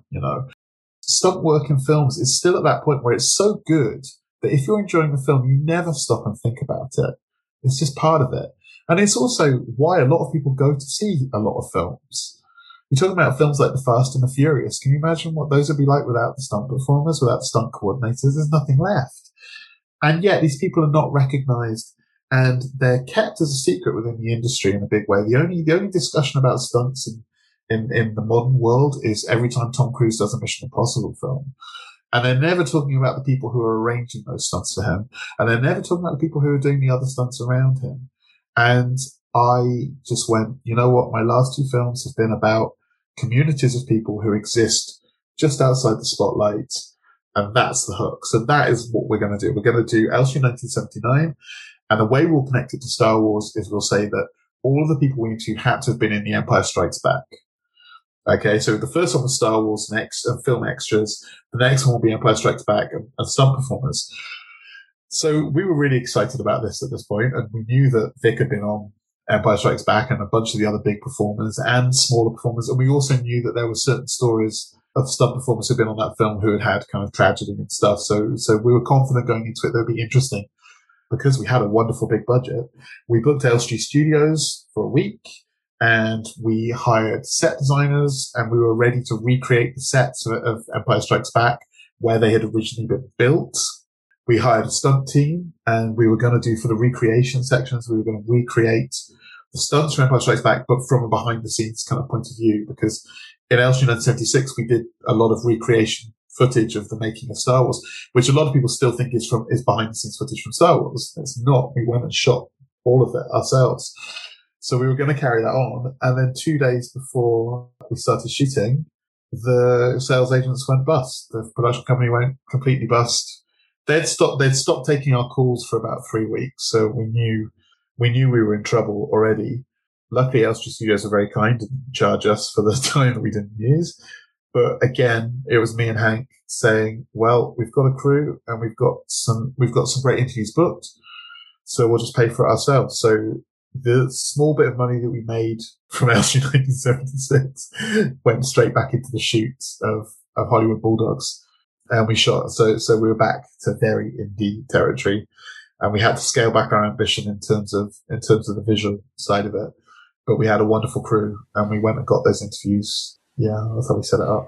Stunt work in films is still at that point where it's so good that if you're enjoying the film, you never stop and think about it. It's just part of it. And it's also why a lot of people go to see a lot of films. You're talking about films like The Fast and the Furious. Can you imagine what those would be like without the stunt performers, without the stunt coordinators? There's nothing left. And yet these people are not recognized, and they're kept as a secret within the industry in a big way. The only discussion about stunts in the modern world is every time Tom Cruise does a Mission Impossible film. And they're never talking about the people who are arranging those stunts for him. And they're never talking about the people who are doing the other stunts around him. And I just went, you know what? My last 2 films have been about communities of people who exist just outside the spotlight. And that's the hook. So that is what we're going to do. We're going to do Elstree 1979. And the way we'll connect it to Star Wars is we'll say that all of the people we interview had to have been in The Empire Strikes Back. Okay, so the first one was Star Wars and film extras. The next one will be Empire Strikes Back and stunt performers. So we were really excited about this at this point, and we knew that Vic had been on Empire Strikes Back and a bunch of the other big performers and smaller performers. And we also knew that there were certain stories of stunt performers who'd been on that film who had kind of tragedy and stuff. So we were confident going into it that it would be interesting. Because we had a wonderful big budget, we booked Elstree Studios for a week, and we hired set designers, and we were ready to recreate the sets of Empire Strikes Back where they had originally been built. We hired a stunt team, and we were going to do, for the recreation sections, we were going to recreate the stunts from Empire Strikes Back, but from a behind-the-scenes kind of point of view, because in Elstree 1976, we did a lot of recreation footage of the making of Star Wars, which a lot of people still think is behind-the-scenes footage from Star Wars. It's not. We went and shot all of it ourselves. So we were going to carry that on. And then 2 days before we started shooting, the sales agents went bust. The production company went completely bust. They'd stopped taking our calls for about 3 weeks. So we knew we were in trouble already. Luckily, Elstree Studios were very kind and charged us for the time that we didn't use. But again, it was me and Hank saying, well, we've got a crew and we've got some great interviews booked. So we'll just pay for it ourselves. So the small bit of money that we made from Elstree 1976 went straight back into the shoot of Hollywood Bulldogs. And we shot. So we were back to very indie territory, and we had to scale back our ambition in terms of the visual side of it. But we had a wonderful crew, and we went and got those interviews. Yeah, that's how we set it up.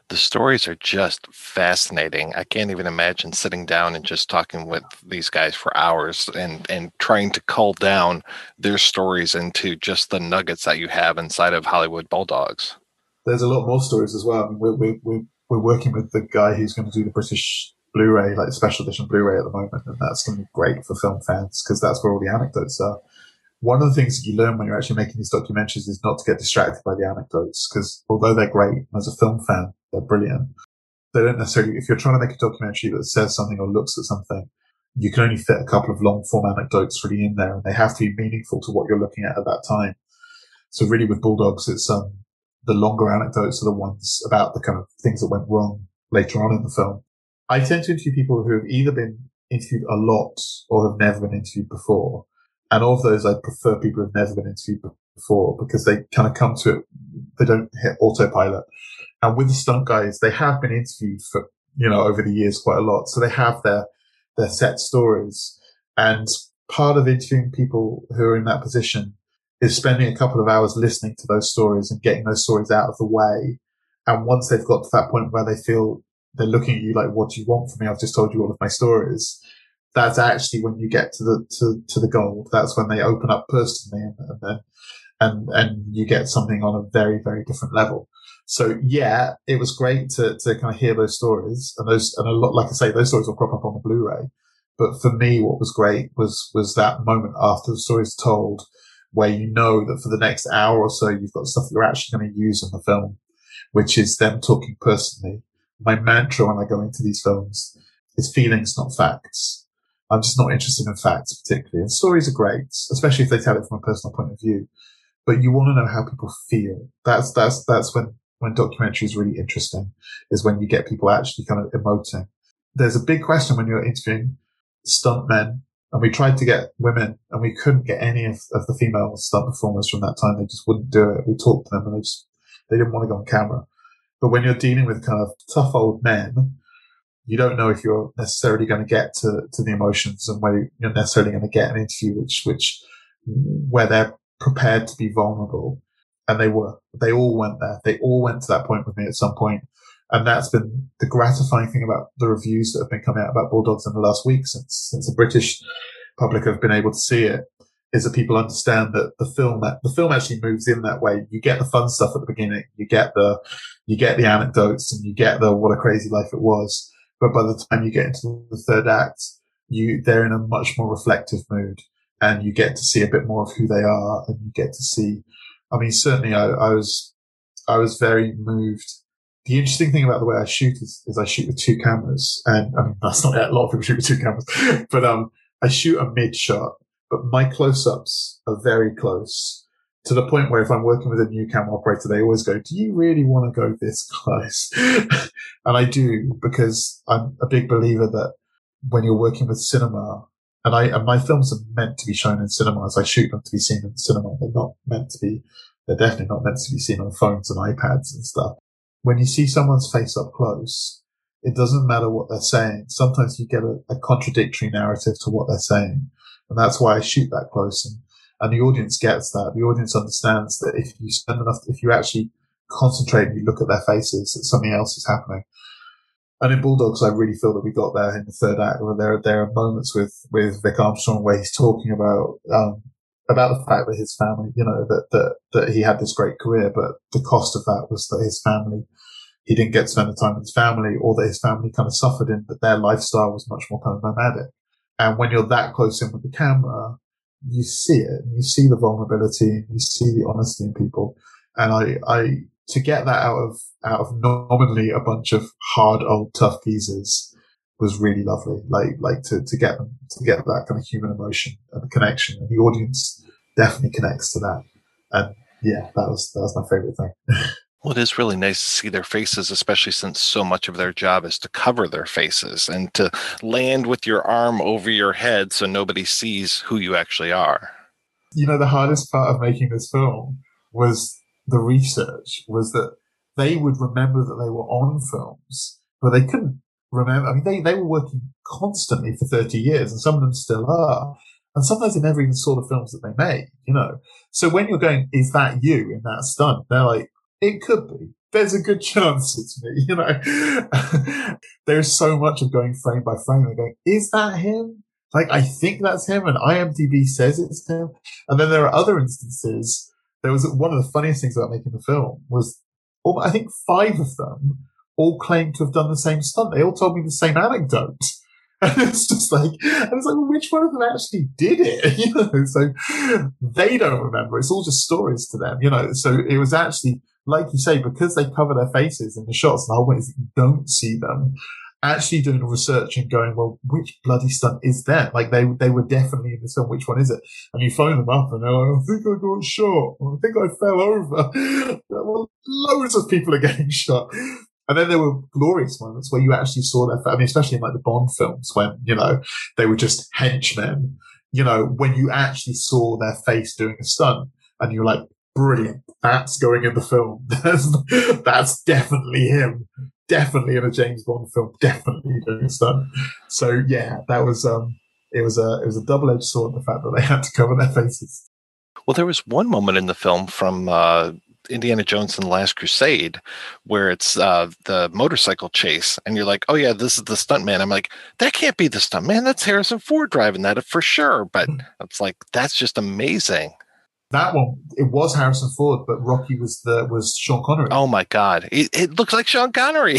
The stories are just fascinating. I can't even imagine sitting down and just talking with these guys for hours and trying to cull down their stories into just the nuggets that you have inside of Hollywood Bulldogs. There's a lot more stories as well. I mean, we're working with the guy who's going to do the British Blu-ray, like the special edition Blu-ray at the moment, and that's going to be great for film fans because that's where all the anecdotes are. One of the things that you learn when you're actually making these documentaries is not to get distracted by the anecdotes, because although they're great, as a film fan, they're brilliant. They don't necessarily, if you're trying to make a documentary that says something or looks at something, you can only fit a couple of long form anecdotes really in there, and they have to be meaningful to what you're looking at that time. So really with Bulldogs, it's, the longer anecdotes are the ones about the kind of things that went wrong later on in the film. I tend to interview people who have either been interviewed a lot or have never been interviewed before. And of those, I prefer people who've never been interviewed before because they kind of come to it, they don't hit autopilot. And with the stunt guys, they have been interviewed for, over the years quite a lot. So they have their set stories. And part of interviewing people who are in that position is spending a couple of hours listening to those stories and getting those stories out of the way. And once they've got to that point where they feel they're looking at you like, what do you want from me? I've just told you all of my stories. That's actually when you get to the gold. That's when they open up personally and you get something on a very, very different level. So yeah, it was great to kind of hear those stories and a lot, like I say, those stories will crop up on the Blu-ray. But for me, what was great was that moment after the story's told where you know that for the next hour or so, you've got stuff that you're actually going to use in the film, which is them talking personally. My mantra when I go into these films is feelings, not facts. I'm just not interested in facts particularly. And stories are great, especially if they tell it from a personal point of view. But you want to know how people feel. That's when documentary is really interesting, is when you get people actually kind of emoting. There's a big question when you're interviewing stuntmen, and we tried to get women, and we couldn't get any of the female stunt performers from that time. They just wouldn't do it. We talked to them, and they didn't want to go on camera. But when you're dealing with kind of tough old men, you don't know if you're necessarily going to get to the emotions and where you're necessarily going to get an interview where they're prepared to be vulnerable. And they were. They all went there. They all went to that point with me at some point. And that's been the gratifying thing about the reviews that have been coming out about Bulldogs in the last week since the British public have been able to see it, is that people understand that the film actually moves in that way. You get the fun stuff at the beginning. You get the anecdotes and you get the what a crazy life it was. But by the time you get into the third act, they're in a much more reflective mood, and you get to see a bit more of who they are, and you get to see. I mean, certainly, I was very moved. The interesting thing about the way I shoot is I shoot with two cameras, and I mean that's not a lot of people shoot with two cameras, but I shoot a mid shot, but my close-ups are very close. To the point where if I'm working with a new camera operator, they always go, do you really want to go this close? And I do, because I'm a big believer that when you're working with cinema, and my films are meant to be shown in cinemas. I shoot them to be seen in cinema. They're definitely not meant to be seen on phones and iPads and stuff. When you see someone's face up close, it doesn't matter what they're saying. Sometimes you get a contradictory narrative to what they're saying. And that's why I shoot that close. And the audience gets that. The audience understands that if you actually concentrate and you look at their faces, that something else is happening. And in Bulldogs, I really feel that we got there in the third act, where there are moments with Vic Armstrong where he's talking about the fact that his family, that he had this great career, but the cost of that was that his family, he didn't get to spend the time with his family, or that his family kind of suffered in that their lifestyle was much more kind of nomadic. And when you're that close in with the camera, you see it, and you see the vulnerability, and you see the honesty in people. And I to get that out of nominally a bunch of hard old tough geezers was really lovely. Like to get that kind of human emotion and the connection, and the audience definitely connects to that. And yeah, that was my favorite thing. Well, it is really nice to see their faces, especially since so much of their job is to cover their faces and to land with your arm over your head so nobody sees who you actually are. The hardest part of making this film was the research, was that they would remember that they were on films, but they couldn't remember. I mean, they were working constantly for 30 years, and some of them still are. And sometimes they never even saw the films that they made, So when you're going, is that you in that stunt? They're like, it could be, there's a good chance it's me, you know. There's so much of going frame by frame and going, is that him? Like, I think that's him, and IMDb says it's him. And then there are other instances. There was one of the funniest things about making the film was, I think 5 of them all claimed to have done the same stunt. They all told me the same anecdote. And it's just like, well, which one of them actually did it? You know, so they don't remember. It's all just stories to them, you know. So it was actually, like you say, because they cover their faces in the shots, and the whole point is that you don't see them, actually doing research and going, well, which bloody stunt is that? Like, they were definitely in this film. Which one is it? And you phone them up and they're like, I think I got shot. Or I think I fell over. Well, loads of people are getting shot. And then there were glorious moments where you actually saw their, I mean, especially in like the Bond films when, you know, they were just henchmen, you know, when you actually saw their face doing a stunt and you're like, brilliant, that's going in the film. That's definitely him. Definitely in a James Bond film, definitely doing a stunt. So yeah, that was, it was a double-edged sword, the fact that they had to cover their faces. Well, there was one moment in the film from, Indiana Jones and the Last Crusade, where it's the motorcycle chase, and you're like, oh yeah, this is the stuntman. I'm like, that can't be the stuntman. That's Harrison Ford driving that for sure. But it's like, that's just amazing. That one, it was Harrison Ford, but Rocky was Sean Connery. Oh my God, it looks like Sean Connery.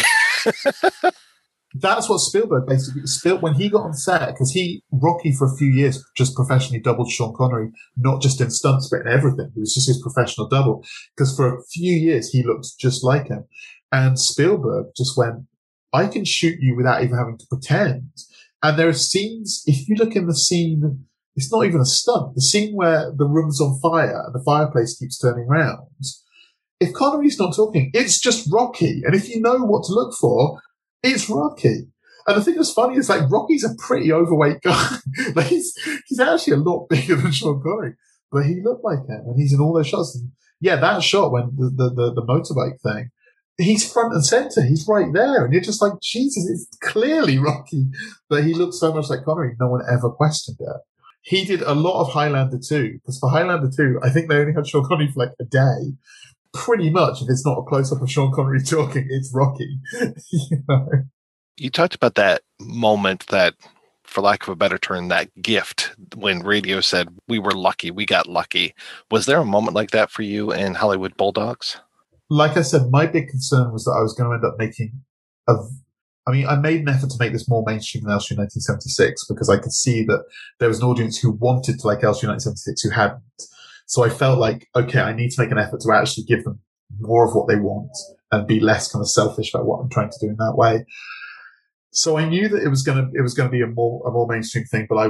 That's what Spielberg basically, when he got on set, because Rocky for a few years just professionally doubled Sean Connery, not just in stunts, but in everything. It was just his professional double. Because for a few years, he looked just like him. And Spielberg just went, I can shoot you without even having to pretend. And there are scenes, if you look in the scene, it's not even a stunt. The scene where the room's on fire and the fireplace keeps turning round. If Connery's not talking, it's just Rocky. And if you know what to look for, it's Rocky. And the thing that's funny is, like, Rocky's a pretty overweight guy. Like, he's actually a lot bigger than Sean Connery, but he looked like him, and he's in all those shots. And yeah, that shot when the motorbike thing, he's front and center. He's right there, and you're just like, Jesus, it's clearly Rocky. But he looks so much like Connery, no one ever questioned it. He did a lot of Highlander 2, because for Highlander 2, I think they only had Sean Connery for like a day. Pretty much, if it's not a close-up of Sean Connery talking, it's Rocky. You know? You talked about that moment that, for lack of a better term, that gift when radio said, we were lucky, we got lucky. Was there a moment like that for you in Hollywood Bulldogs? Like I said, my big concern was that I was going to end up making I made an effort to make this more mainstream than Elstree 1976 because I could see that there was an audience who wanted to like Elstree 1976 who hadn't. So I felt like, okay, I need to make an effort to actually give them more of what they want and be less kind of selfish about what I'm trying to do in that way. So I knew that it was going to be a more mainstream thing, but I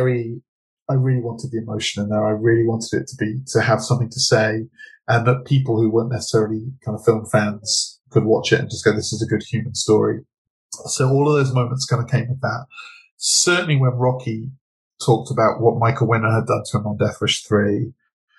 really wanted the emotion in there. I really wanted it to have something to say, and that people who weren't necessarily kind of film fans could watch it and just go, this is a good human story. So all of those moments kind of came with that. Certainly when Rocky talked about what Michael Winner had done to him on Death Wish 3,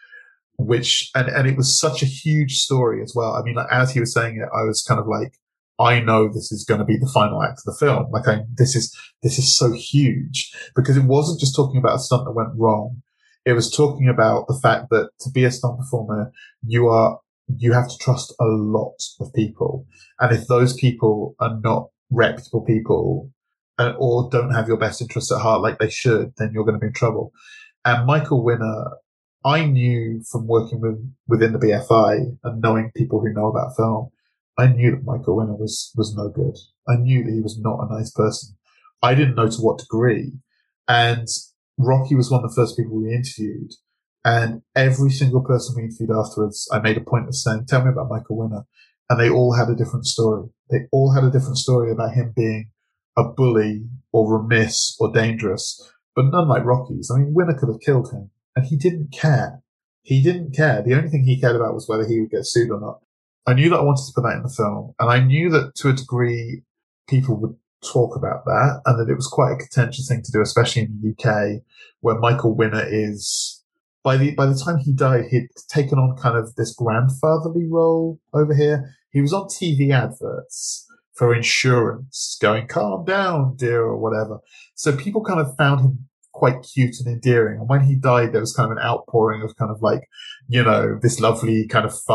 which, and it was such a huge story as well. I mean, like, as he was saying it, I was kind of like, I know this is going to be the final act of the film. Like, this is so huge because it wasn't just talking about a stunt that went wrong. It was talking about the fact that to be a stunt performer, you have to trust a lot of people. And if those people are not reputable people or don't have your best interests at heart like they should, then you're going to be in trouble. And Michael Winner, I knew from working within the BFI and knowing people who know about film, I knew that Michael Winner was no good. I knew that he was not a nice person. I didn't know to what degree. And Rocky was one of the first people we interviewed. And every single person we interviewed afterwards, I made a point of saying, tell me about Michael Winner. And they all had a different story. They all had a different story about him being a bully or remiss or dangerous, but none like Rocky's. I mean, Winner could have killed him. And he didn't care. He didn't care. The only thing he cared about was whether he would get sued or not. I knew that I wanted to put that in the film. And I knew that to a degree people would talk about that and that it was quite a contentious thing to do, especially in the UK, where Michael Winner is, by the time he died, he'd taken on kind of this grandfatherly role over here. He was on TV adverts for insurance going, calm down, dear, or whatever. So people kind of found him quite cute and endearing. And when he died, there was kind of an outpouring of kind of like, you know, this lovely kind of fun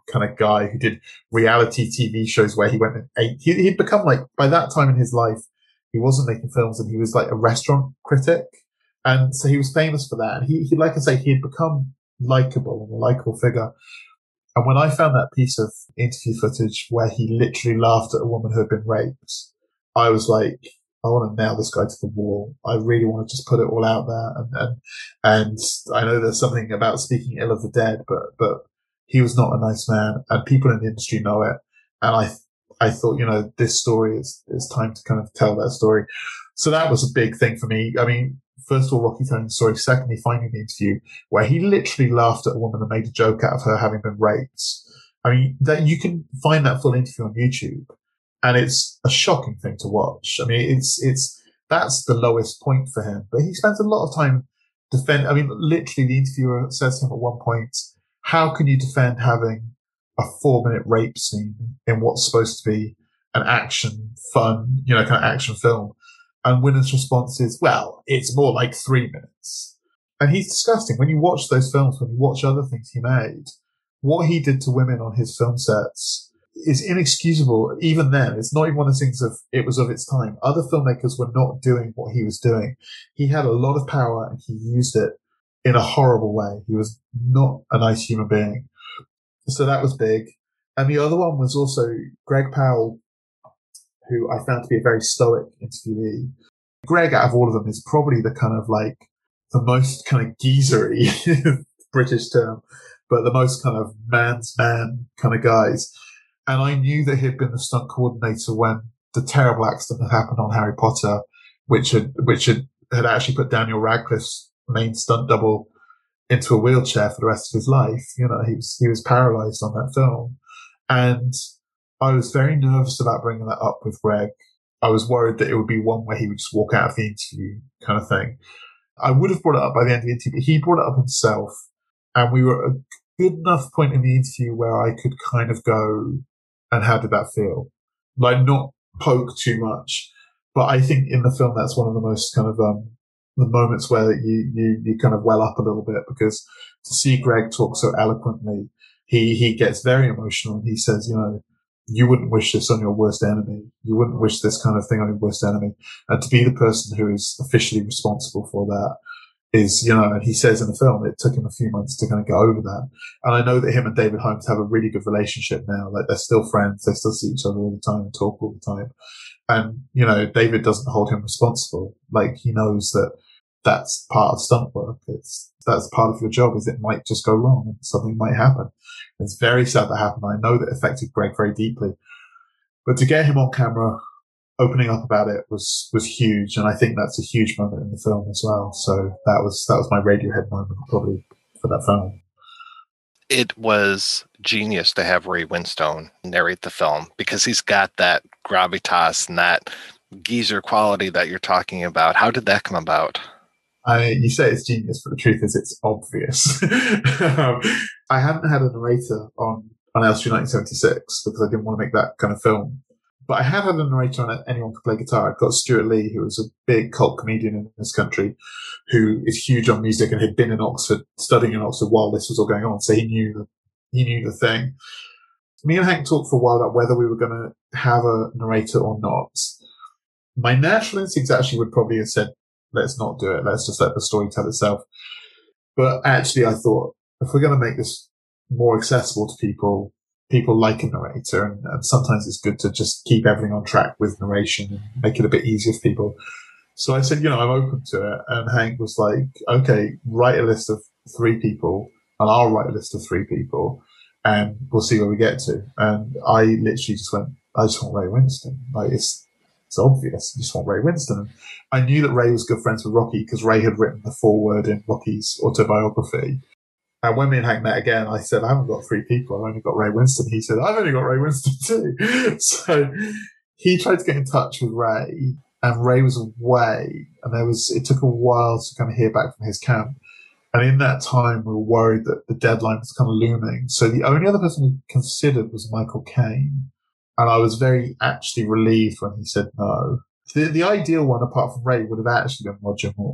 kind of guy who did reality TV shows where he went and ate. He'd become like, by that time in his life, he wasn't making films and he was like a restaurant critic. And so he was famous for that. And he like I say, he had become likable and a likable figure. And when I found that piece of interview footage where he literally laughed at a woman who had been raped, I was like, I want to nail this guy to the wall. I really want to just put it all out there. And I know there's something about speaking ill of the dead, but he was not a nice man, and people in the industry know it. And I thought, you know, this story is time to kind of tell that story. So that was a big thing for me. I mean, first of all, Rocky telling the story. Secondly, finding the interview where he literally laughed at a woman and made a joke out of her having been raped. I mean, that you can find that full interview on YouTube. And it's a shocking thing to watch. I mean, that's the lowest point for him. But he spends a lot of time literally the interviewer says to him at one point, how can you defend having a 4-minute rape scene in what's supposed to be an action, fun, you know, kind of action film? And Winner's response is, well, it's more like 3 minutes. And he's disgusting. When you watch those films, when you watch other things he made, what he did to women on his film sets is inexcusable. Even then, it's not even one of the things it was of its time. Other filmmakers were not doing what he was doing. He had a lot of power and he used it in a horrible way. He was not a nice human being. So that was big. And the other one was also Greg Powell, who I found to be a very stoic interviewee. Greg, out of all of them, is probably the kind of like the most kind of geezery British term, but the most kind of man's man kind of guys. And I knew that he'd been the stunt coordinator when the terrible accident that happened on Harry Potter, which had actually put Daniel Radcliffe's main stunt double into a wheelchair for the rest of his life. You know, he was paralyzed on that film. And I was very nervous about bringing that up with Greg. I was worried that it would be one where he would just walk out of the interview kind of thing. I would have brought it up by the end of the interview, but he brought it up himself. And we were at a good enough point in the interview where I could kind of go, and how did that feel? Like, not poke too much. But I think in the film, that's one of the most kind of, the moments where you kind of well up a little bit, because to see Greg talk so eloquently, he gets very emotional and he says, you know, you wouldn't wish this on your worst enemy. You wouldn't wish this kind of thing on your worst enemy. And to be the person who is officially responsible for that is, you know, and he says in the film, it took him a few months to kind of get over that. And I know that him and David Holmes have a really good relationship now. Like, they're still friends. They still see each other all the time and talk all the time. And, you know, David doesn't hold him responsible. Like, he knows that that's part of stunt work. That's part of your job, is it might just go wrong and something might happen. It's very sad that happened. I know that affected Greg very deeply, but to get him on camera opening up about it was huge. And I think that's a huge moment in the film as well. So that was my Radiohead moment probably for that film. It was genius to have Ray Winstone narrate the film, because he's got that gravitas and that geezer quality that you're talking about. How did that come about? You say it's genius, but the truth is it's obvious. I hadn't had a narrator on Elstree 1976 because I didn't want to make that kind of film. But I had a narrator on Anyone Could Play Guitar. I've got Stuart Lee, who was a big cult comedian in this country, who is huge on music and had been in Oxford, studying in Oxford while this was all going on. So he knew the thing. Me and Hank talked for a while about whether we were going to have a narrator or not. My natural instincts actually would probably have said, let's not do it. Let's just let the story tell itself. But actually, I thought, if we're going to make this more accessible to people like a narrator, and sometimes it's good to just keep everything on track with narration and make it a bit easier for people. So I said, you know, I'm open to it. And Hank was like, okay, write a list of 3 people, and I'll write a list of 3 people, and we'll see where we get to. And I literally just went, I just want Ray Winstone. Like, it's obvious. I just want Ray Winstone. I knew that Ray was good friends with Rocky because Ray had written the foreword in Rocky's autobiography. And when me and Hank met again, I said, I haven't got 3 people. I've only got Ray Winstone. He said, I've only got Ray Winstone too. So he tried to get in touch with Ray, and Ray was away. And it took a while to kind of hear back from his camp. And in that time, we were worried that the deadline was kind of looming. So the only other person we considered was Michael Caine. And I was very actually relieved when he said no. The ideal one, apart from Ray, would have actually been Roger Moore.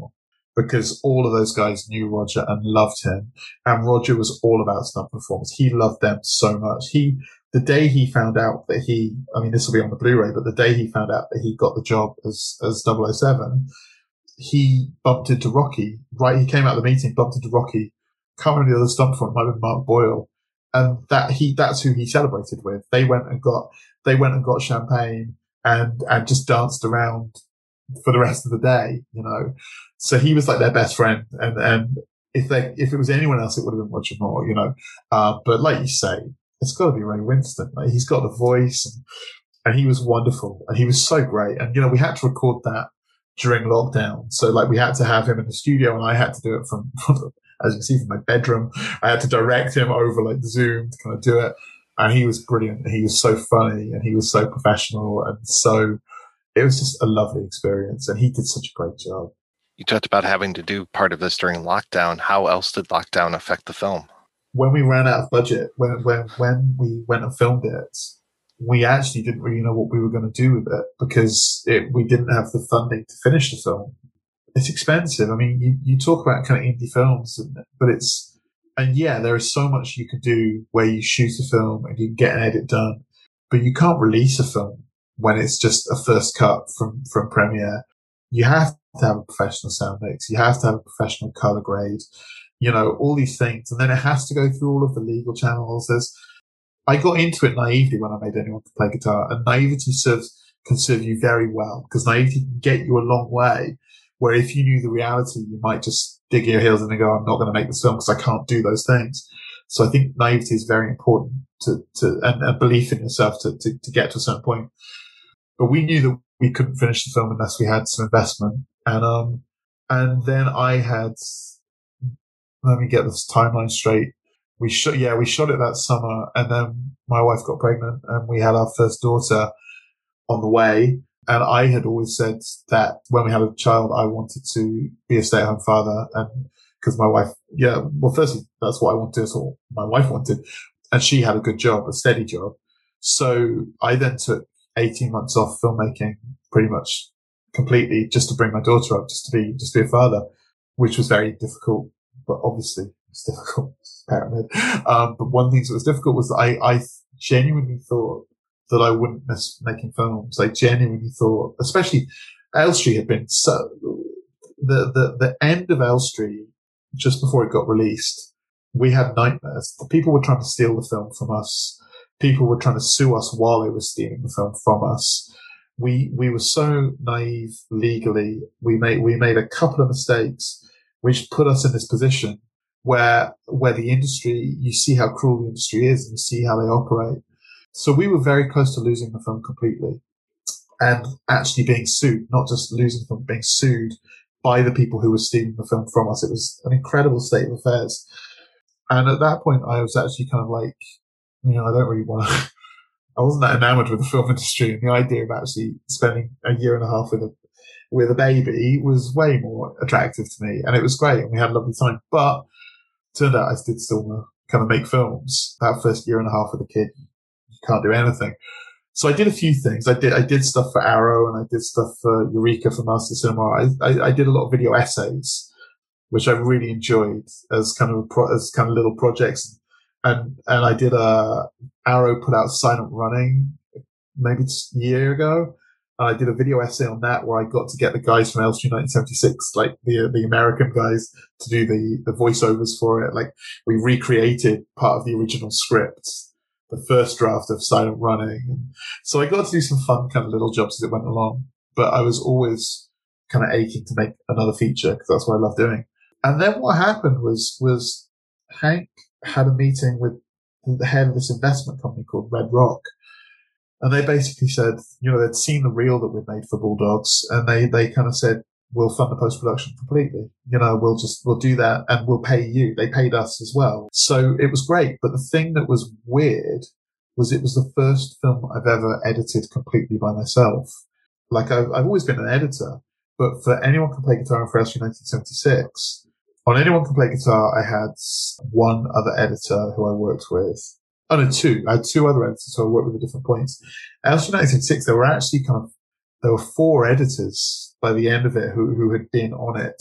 because all of those guys knew Roger and loved him. And Roger was all about stunt performance. He loved them so much. The day he found out that this will be on the Blu-ray, but the day he found out that he got the job as 007, he bumped into Rocky, right? He came out of the meeting, bumped into Rocky, can't remember the other stunt performer, it might have been Mark Boyle. And that's who he celebrated with. They went and got champagne and just danced around for the rest of the day, you know. So he was like their best friend. And if it was anyone else, it would have been Roger Moore, you know. But like you say, it's got to be Ray Winston. Like, he's got the voice and he was wonderful and he was so great. And, you know, we had to record that during lockdown. So like we had to have him in the studio and I had to do it from as you can see, from my bedroom. I had to direct him over like Zoom to kind of do it. And he was brilliant. He was so funny and he was so professional. And so it was just a lovely experience. And he did such a great job. You talked about having to do part of this during lockdown. How else did lockdown affect the film? When we ran out of budget, when we went and filmed it, we actually didn't really know what we were going to do with it because we didn't have the funding to finish the film. It's expensive. I mean, you talk about kind of indie films, but there is so much you can do where you shoot a film and you can get an edit done, but you can't release a film when it's just a first cut from Premiere. You have to have a professional sound mix. You have to have a professional color grade, you know, all these things. And then it has to go through all of the legal channels. I got into it naively when I made Anyone Can Play Guitar, and naivety can serve you very well because naivety can get you a long way. Where if you knew the reality, you might just dig your heels in and go, I'm not going to make this film because I can't do those things. So I think naivety is very important and belief in yourself to get to a certain point. But we knew that we couldn't finish the film unless we had some investment. And then I had, let me get this timeline straight. We shot it that summer, and then my wife got pregnant and we had our first daughter on the way. And I had always said that when we had a child, I wanted to be a stay-at-home father. And because my wife, firstly, that's what I wanted. That's what my wife wanted. And she had a good job, a steady job. So I then took 18 months off filmmaking pretty much completely just to bring my daughter up, just to be a father, which was very difficult. But obviously it's difficult, parenthood. But one thing that was difficult was that I genuinely thought that I wouldn't miss making films. I genuinely thought, especially Elstree had been so, the end of Elstree, just before it got released, we had nightmares. People were trying to steal the film from us. People were trying to sue us while they were stealing the film from us. We were so naive legally. We made a couple of mistakes, which put us in this position where the industry, you see how cruel the industry is and you see how they operate. So we were very close to losing the film completely and actually being sued, not just losing the film, being sued by the people who were stealing the film from us. It was an incredible state of affairs. And at that point, I was actually kind of like, you know, I don't really want to, I wasn't that enamored with the film industry, and the idea of actually spending a year and a half with a baby was way more attractive to me. And it was great and we had a lovely time, but turned out I did still want to kind of make films. That first year and a half with a kid, can't do anything. So I did a few things. I did stuff for Arrow and I did stuff for Eureka for Master Cinema. I did a lot of video essays, which I really enjoyed as kind of little projects. And I did Arrow put out Silent Running maybe just a year ago. And I did a video essay on that where I got to get the guys from Elstree 1976, like the American guys, to do the voiceovers for it. Like we recreated part of the original script, the first draft of Silent Running. And so I got to do some fun kind of little jobs as it went along, but I was always kind of aching to make another feature because that's what I love doing. And then what happened was Hank had a meeting with the head of this investment company called Red Rock. And they basically said, you know, they'd seen the reel that we'd made for Bulldogs, and they kind of said, we'll fund the post-production completely. You know, we'll do that and we'll pay you. They paid us as well. So it was great. But the thing that was weird was it was the first film I've ever edited completely by myself. Like I've always been an editor, but for Anyone Can Play Guitar and for Elstree 1976, on Anyone Can Play Guitar, I had one other editor who I worked with. Oh no, two. I had two other editors who I worked with at different points. Elstree 1976, there were four editors by the end of it who had been on it.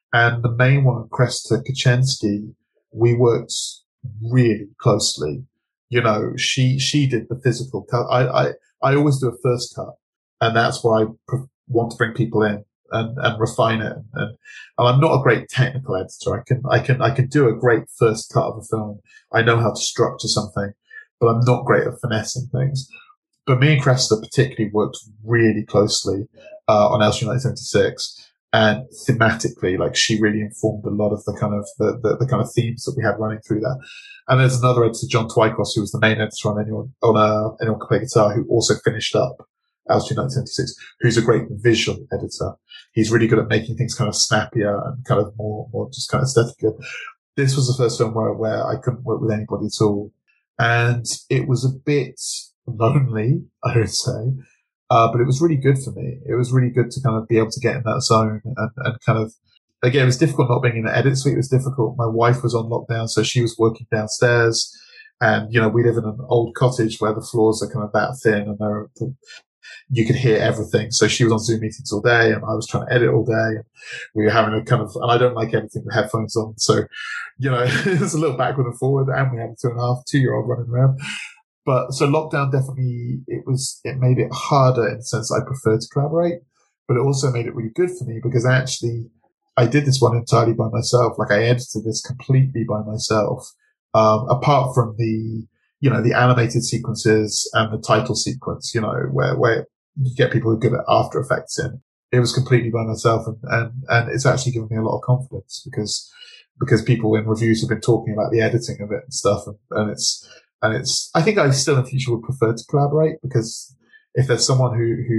And the main one, Kresta Kaczynski, we worked really closely. You know, she did the physical cut. I always do a first cut, and that's where I want to bring people in and refine it. And I'm not a great technical editor. I can do a great first cut of a film. I know how to structure something, but I'm not great at finessing things. But me and Kresta particularly worked really closely on Elstree 1976. And thematically, like, she really informed a lot of the kind of the kind of themes that we had running through that. And there's another editor, John Twycross, who was the main editor on Anyone Can Play Guitar, who also finished up Elstree 1976, who's a great visual editor. He's really good at making things kind of snappier and kind of more just kind of aesthetic good. This was the first film where I couldn't work with anybody at all. And it was a bit lonely, I would say. But it was really good for me. It was really good to kind of be able to get in that zone and kind of, again, it was difficult not being in the edit suite. It was difficult. My wife was on lockdown, so she was working downstairs. And, you know, we live in an old cottage where the floors are kind of that thin and you could hear everything. So she was on Zoom meetings all day and I was trying to edit all day. And we were having a kind of, and I don't like editing with headphones on. So, you know, it was a little backward and forward, and we had a 2.5-2-year-old running around. But so lockdown definitely, it made it harder in the sense I prefer to collaborate, but it also made it really good for me because actually I did this one entirely by myself. Like, I edited this completely by myself. Apart from the animated sequences and the title sequence, you know, where you get people who are good at After Effects in, it was completely by myself. And it's actually given me a lot of confidence because people in reviews have been talking about the editing of it and stuff. And it's, I think I still in the future would prefer to collaborate, because if there's someone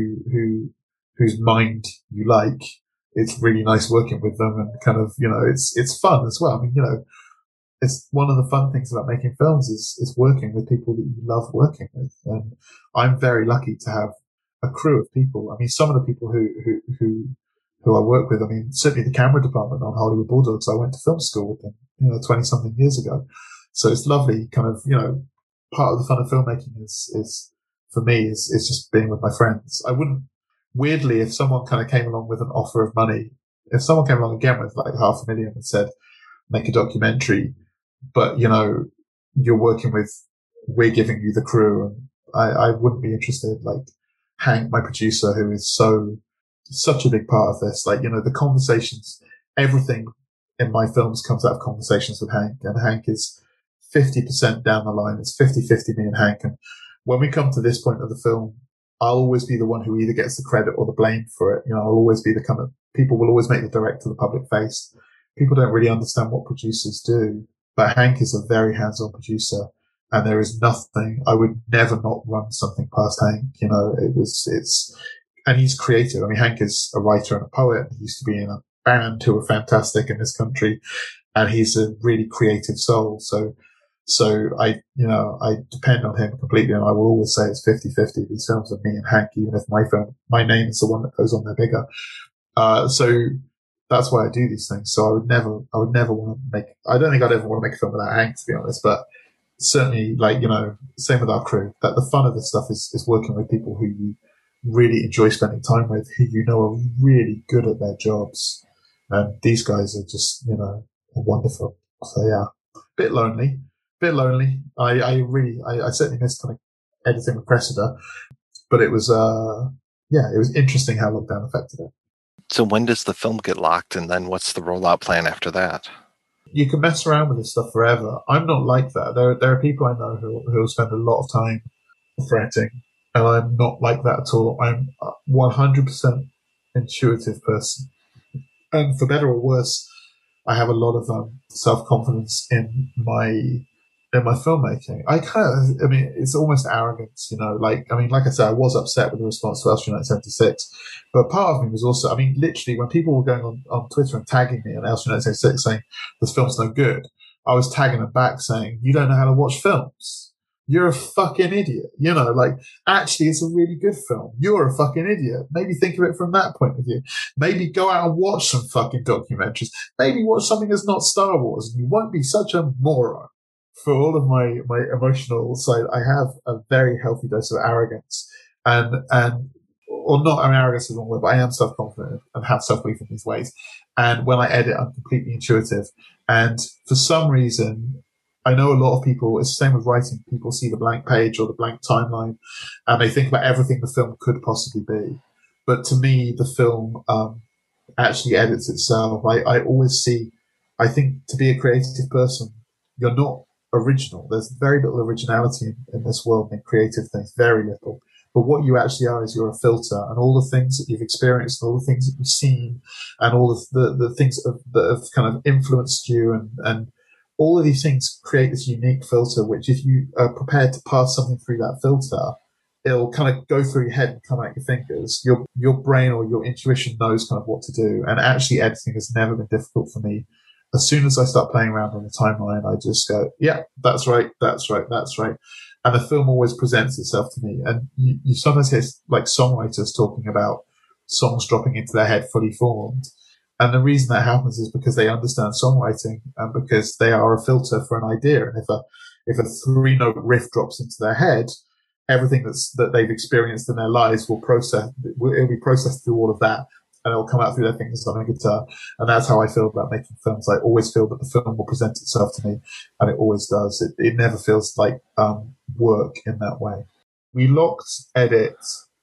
whose mind you like, it's really nice working with them, and kind of, you know, it's fun as well. I mean, you know, it's one of the fun things about making films is working with people that you love working with. And I'm very lucky to have a crew of people. I mean, some of the people who I work with, I mean, certainly the camera department on Hollywood Bulldogs, I went to film school with them, you know, 20 something years ago. So it's lovely, kind of, you know, part of the fun of filmmaking is for me is just being with my friends. I wouldn't, weirdly, if someone kind of came along with an offer of money, if someone came along again with like $500,000 and said, make a documentary, but, you know, we're giving you the crew, and I wouldn't be interested. Like, Hank, my producer, who is such a big part of this, like, you know, the conversations, everything in my films comes out of conversations with Hank, and Hank is 50% down the line. It's 50-50 me and Hank. And when we come to this point of the film, I'll always be the one who either gets the credit or the blame for it. You know, I'll always be the kind of, people will always make the director the public face. People don't really understand what producers do, but Hank is a very hands-on producer, and there is nothing, I would never not run something past Hank. You know, and he's creative. I mean, Hank is a writer and a poet. He used to be in a band who are fantastic in this country, and he's a really creative soul. So I depend on him completely, and I will always say it's 50-50. These films are me and Hank, even if my name is the one that goes on there bigger. So that's why I do these things. So I would never want to I don't think I'd ever want to make a film without Hank, to be honest, but certainly, like, you know, same with our crew, that the fun of this stuff is working with people who you really enjoy spending time with, who you know are really good at their jobs. And these guys are just, you know, wonderful. So yeah, bit lonely. I certainly missed kind of editing with Cressida, but it was, it was interesting how lockdown affected it. So when does the film get locked, and then what's the rollout plan after that? You can mess around with this stuff forever. I'm not like that. There are people I know who'll spend a lot of time threatening, and I'm not like that at all. I'm 100% intuitive person, and for better or worse, I have a lot of self-confidence in my filmmaking. It's almost arrogance, you know, like I said, I was upset with the response to Elstree 1976, but part of me was also, literally when people were going on Twitter and tagging me on Elstree 1976 saying this film's no good, I was tagging them back saying, you don't know how to watch films. You're a fucking idiot. You know, like, actually, it's a really good film. You're a fucking idiot. Maybe think of it from that point of view. Maybe go out and watch some fucking documentaries. Maybe watch something that's not Star Wars, and you won't be such a moron. For all of my emotional side, I have a very healthy dose of arrogance. And or not, I mean, arrogance is the wrong word, but I am self-confident and have self-belief in these ways. And when I edit, I'm completely intuitive. And for some reason, I know a lot of people, it's the same with writing, people see the blank page or the blank timeline and they think about everything the film could possibly be. But to me, the film actually edits itself. I always see, I think to be a creative person, you're not original. There's very little originality in this world in creative things, very little. But what you actually are is you're a filter, and all the things that you've experienced, and all the things that you've seen, and all of the things that have kind of influenced you, and all of these things create this unique filter, which if you are prepared to pass something through that filter, it'll kind of go through your head and come out your fingers. Your brain or your intuition knows kind of what to do. And actually editing has never been difficult for me. As soon as I start playing around on the timeline, I just go, yeah, that's right. And the film always presents itself to me. And you sometimes hear like songwriters talking about songs dropping into their head fully formed. And the reason that happens is because they understand songwriting and because they are a filter for an idea. And if a 3-note riff drops into their head, everything that they've experienced in their lives will it'll be processed through all of that. And it'll come out through their fingers on a guitar. And that's how I feel about making films. I always feel that the film will present itself to me, and it always does. It never feels like work in that way. We locked edit,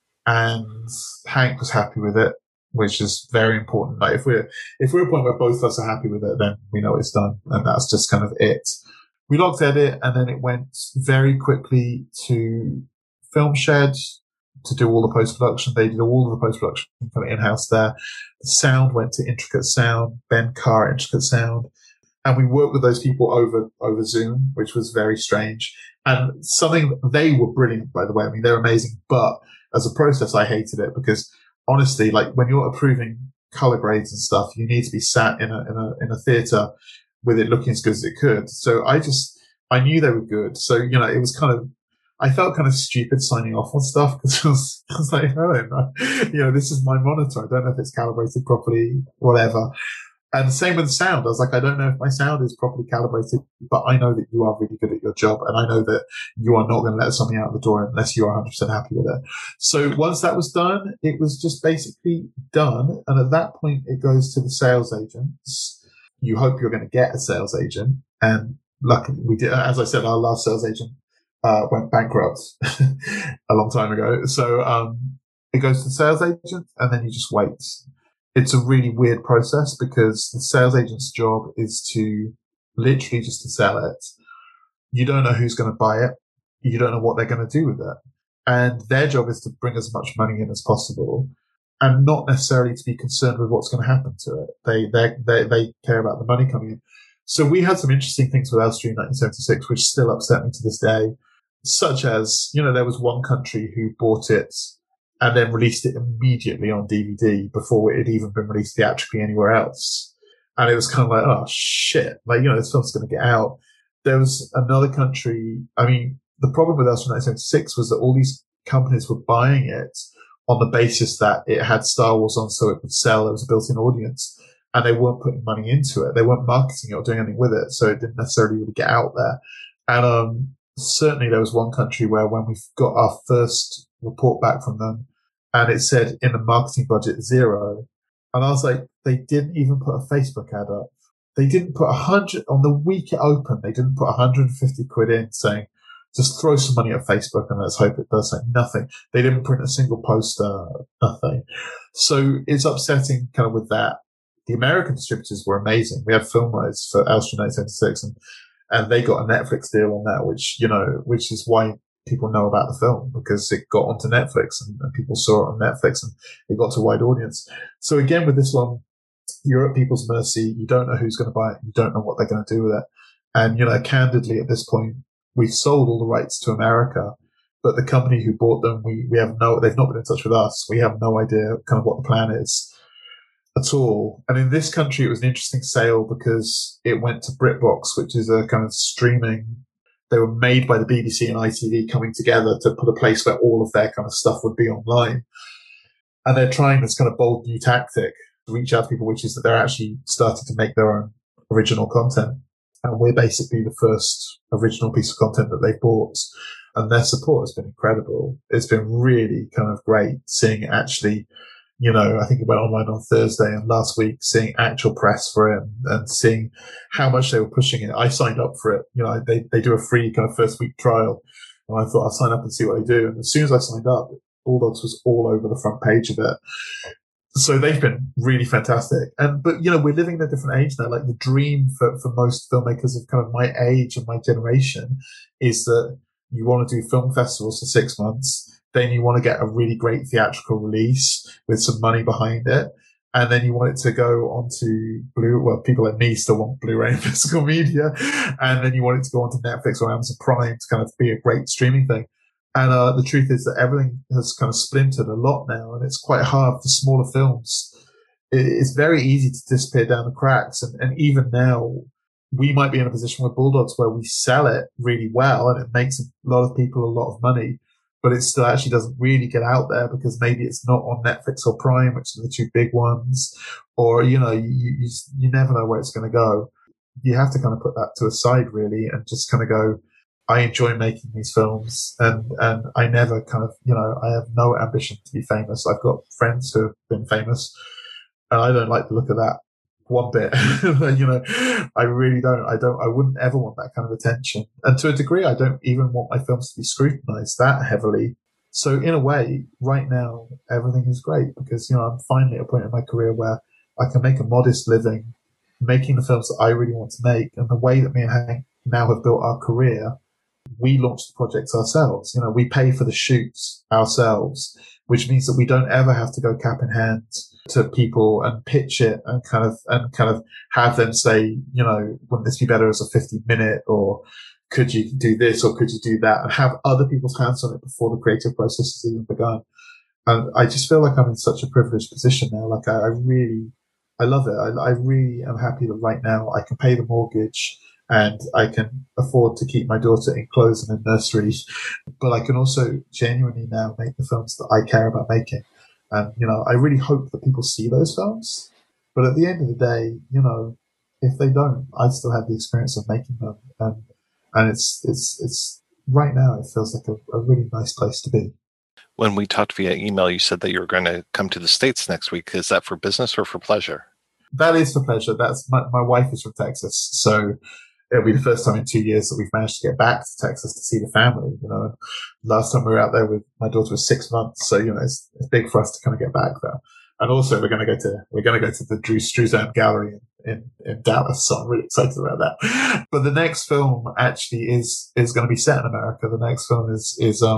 and Hank was happy with it, which is very important. Like if we're at a point where both of us are happy with it, then we know it's done, and that's just kind of it. We locked edit, and then it went very quickly to Film Shed to do all the post-production. They did all of the post-production kind of in-house there. The sound went to Intricate Sound, Ben Carr, Intricate Sound. And we worked with those people over Zoom, which was very strange. And they were brilliant, by the way. I mean, they're amazing. But as a process, I hated it because honestly, like when you're approving color grades and stuff, you need to be sat in a theater with it looking as good as it could. So I knew they were good. So, it was I felt kind of stupid signing off on stuff because I was like, oh, this is my monitor. I don't know if it's calibrated properly, whatever. And same with the sound. I was like, I don't know if my sound is properly calibrated, but I know that you are really good at your job. And I know that you are not going to let something out the door unless you are 100% happy with it. So once that was done, it was just basically done. And at that point, it goes to the sales agents. You hope you're going to get a sales agent. And luckily we did. As I said, our last sales agent went bankrupt a long time ago. So it goes to the sales agent, and then you just wait. It's a really weird process because the sales agent's job is to literally just to sell it. You don't know who's going to buy it. You don't know what they're going to do with it. And their job is to bring as much money in as possible and not necessarily to be concerned with what's going to happen to it. They care about the money coming in. So we had some interesting things with Elstree in 1976, which still upset me to this day. Such as, there was one country who bought it and then released it immediately on DVD before it had even been released theatrically anywhere else. And it was kind of like, oh shit, this film's going to get out. There was another country. I mean, the problem with Elstree 1976 was that all these companies were buying it on the basis that it had Star Wars on so it would sell. There was a built-in audience, and they weren't putting money into it. They weren't marketing it or doing anything with it. So it didn't necessarily really get out there. And, certainly there was one country where when we got our first report back from them and it said in the marketing budget 0, and I was like, they didn't even put a Facebook ad up. They didn't put 100 on the week it opened. They didn't put 150 quid in saying, just throw some money at Facebook and let's hope it does something. Nothing. They didn't print a single poster, nothing. So it's upsetting kind of with that. The American distributors were amazing. We had film rights for Elstree 1976 and they got a Netflix deal on that, which is why people know about the film, because it got onto Netflix and people saw it on Netflix and it got to a wide audience. So again, with this one, you're at people's mercy. You don't know who's going to buy it. You don't know what they're going to do with it. And, candidly at this point, we've sold all the rights to America, but the company who bought them, they've not been in touch with us. We have no idea kind of what the plan is at all. And in this country, it was an interesting sale because it went to BritBox, which is a kind of streaming. They were made by the BBC and ITV coming together to put a place where all of their kind of stuff would be online. And they're trying this kind of bold new tactic to reach out to people, which is that they're actually starting to make their own original content. And we're basically the first original piece of content that they bought. and their support has been incredible. It's been really kind of great seeing actually, you know, I think it went online on Thursday, and last week seeing actual press for it and seeing how much they were pushing it. I signed up for it. You know, they do a free kind of first week trial, and I thought I'll sign up and see what they do. And as soon as I signed up, Bulldogs was all over the front page of it. So they've been really fantastic. But, you know, we're living in a different age now. Like the dream for most filmmakers of kind of my age and my generation is that you want to do film festivals for 6 months. Then you want to get a really great theatrical release with some money behind it. And then you want it to go onto people like me still want Blu-ray and physical media. And then you want it to go onto Netflix or Amazon Prime to kind of be a great streaming thing. And the truth is that everything has kind of splintered a lot now, and it's quite hard for smaller films. It's very easy to disappear down the cracks. And even now, we might be in a position with Bulldogs where we sell it really well and it makes a lot of people a lot of money, but it still actually doesn't really get out there because maybe it's not on Netflix or Prime, which are the two big ones, or, you know, you never know where it's going to go. You have to kind of put that to a side really and just kind of go, I enjoy making these films, and I never kind of, you know, I have no ambition to be famous. I've got friends who have been famous, and I don't like the look of that one bit. You know, I really don't. I wouldn't ever want that kind of attention. And to a degree, I don't even want my films to be scrutinized that heavily. So in a way, right now, everything is great because, you know, I'm finally at a point in my career where I can make a modest living making the films that I really want to make. And the way that me and Hank now have built our career, we launch the projects ourselves. You know, we pay for the shoots ourselves, which means that we don't ever have to go cap in hand to people and pitch it and kind of have them say, you know, wouldn't this be better as a 50-minute, or could you do this or could you do that, and have other people's hands on it before the creative process has even begun. And I just feel like I'm in such a privileged position now. Like I love it. I really am happy that right now I can pay the mortgage and I can afford to keep my daughter in clothes and in nursery, but I can also genuinely now make the films that I care about making. And, you know, I really hope that people see those films. But at the end of the day, you know, if they don't, I still have the experience of making them. And it's right now, it feels like a really nice place to be. When we talked via email, you said that you were going to come to the States next week. Is that for business or for pleasure? That is for pleasure. That's my wife is from Texas. So it'll be the first time in 2 years that we've managed to get back to Texas to see the family, you know. Last time we were out there with my daughter was 6 months. So, you know, it's big for us to kind of get back there. And also we're going to go to the Drew Struzan Gallery in Dallas. So I'm really excited about that. But the next film actually is going to be set in America. The next film is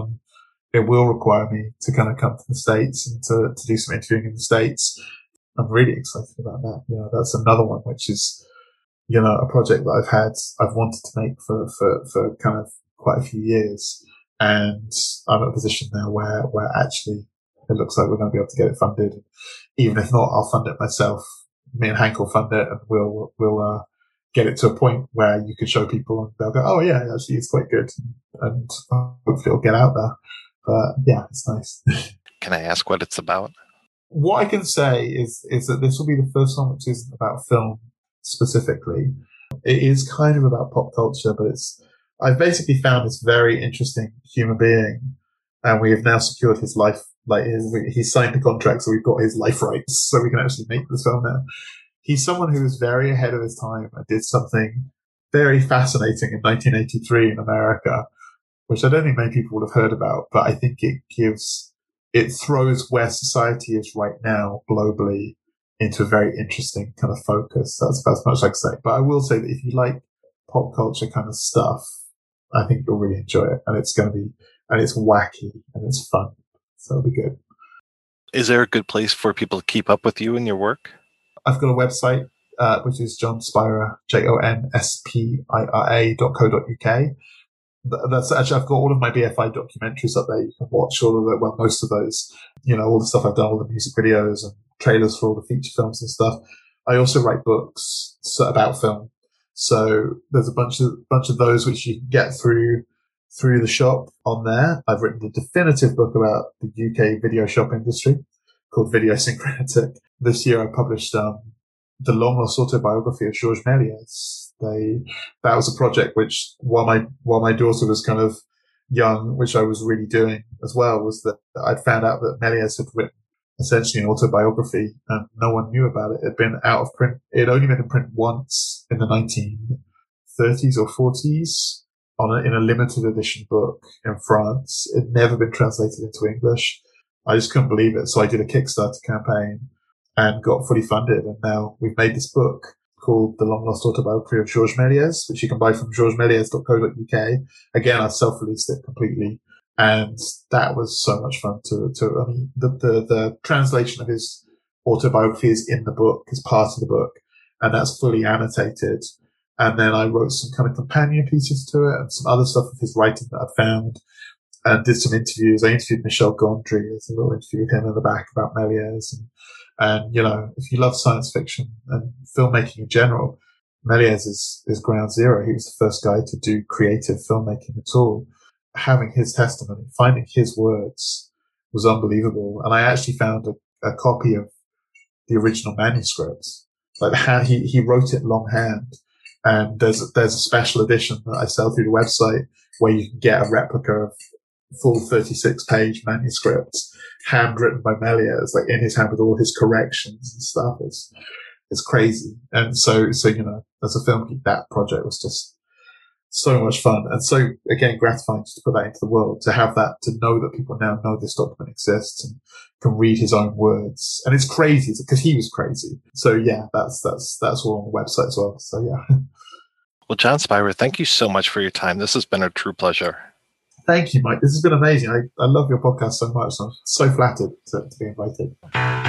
it will require me to kind of come to the States and to do some interviewing in the States. I'm really excited about that. You know, that's another one, which is, you know, a project that I've wanted to make for kind of quite a few years. And I'm in a position now where actually it looks like we're going to be able to get it funded. Even if not, I'll fund it myself. Me and Hank will fund it, and we'll get it to a point where you can show people and they'll go, oh yeah, actually it's quite good. And hopefully it'll get out there. But yeah, it's nice. Can I ask what it's about? What I can say is that this will be the first one which isn't about film specifically. It is kind of about pop culture, but I've basically found this very interesting human being, and we have now secured his life. Like he's signed the contract, so we've got his life rights, so we can actually make this film now. He's someone who was very ahead of his time and did something very fascinating in 1983 in America, which I don't think many people would have heard about, but I think it throws where society is right now globally into a very interesting kind of focus. That's as much as I can say. But I will say that if you like pop culture kind of stuff, I think you'll really enjoy it. And it's wacky and it's fun. So it'll be good. Is there a good place for people to keep up with you and your work? I've got a website, which is Jon Spira, jonspira.co.uk. That's actually, I've got all of my BFI documentaries up there. You can watch most of those, you know, all the stuff I've done, all the music videos and trailers for all the feature films and stuff. I also write books about film. So there's a bunch of those which you can get through the shop on there. I've written a definitive book about the UK video shop industry called Video Syncretic. This year I published the long lost autobiography of Georges Méliès. That was a project which, while my daughter was kind of young, which I was really doing as well, was that I'd found out that Méliès had written essentially an autobiography, and no one knew about it. It had been out of print. It had only been in print once in the 1930s or 40s in a limited edition book in France. It had never been translated into English. I just couldn't believe it. So I did a Kickstarter campaign and got fully funded. And now we've made this book called The Long Lost Autobiography of Georges Méliès, which you can buy from georgesméliès.co.uk. Again, I self-released it completely. And that was so much fun I mean, the translation of his autobiography is in the book, is part of the book, and that's fully annotated. And then I wrote some kind of companion pieces to it and some other stuff of his writing that I found, and did some interviews. I interviewed Michel Gondry. There's a little interview with him in the back about Méliès. And, you know, if you love science fiction and filmmaking in general, Méliès is ground zero. He was the first guy to do creative filmmaking at all. Having his testimony, finding his words was unbelievable. And I actually found a copy of the original manuscript. Like he wrote it longhand. And there's a special edition that I sell through the website where you can get a replica of full 36-page manuscripts handwritten by Méliès, like in his hand with all his corrections and stuff. It's crazy. And so, you know, as a film geek, that project was just so much fun. And so, again, gratifying just to put that into the world, to have that, to know that people now know this document exists and can read his own words. And it's crazy because he was crazy. So yeah, that's all on the website as well. So yeah. Well, John Spira, thank you so much for your time. This has been a true pleasure. Thank you, Mike. This has been amazing. I love your podcast so much. I'm so flattered to be invited.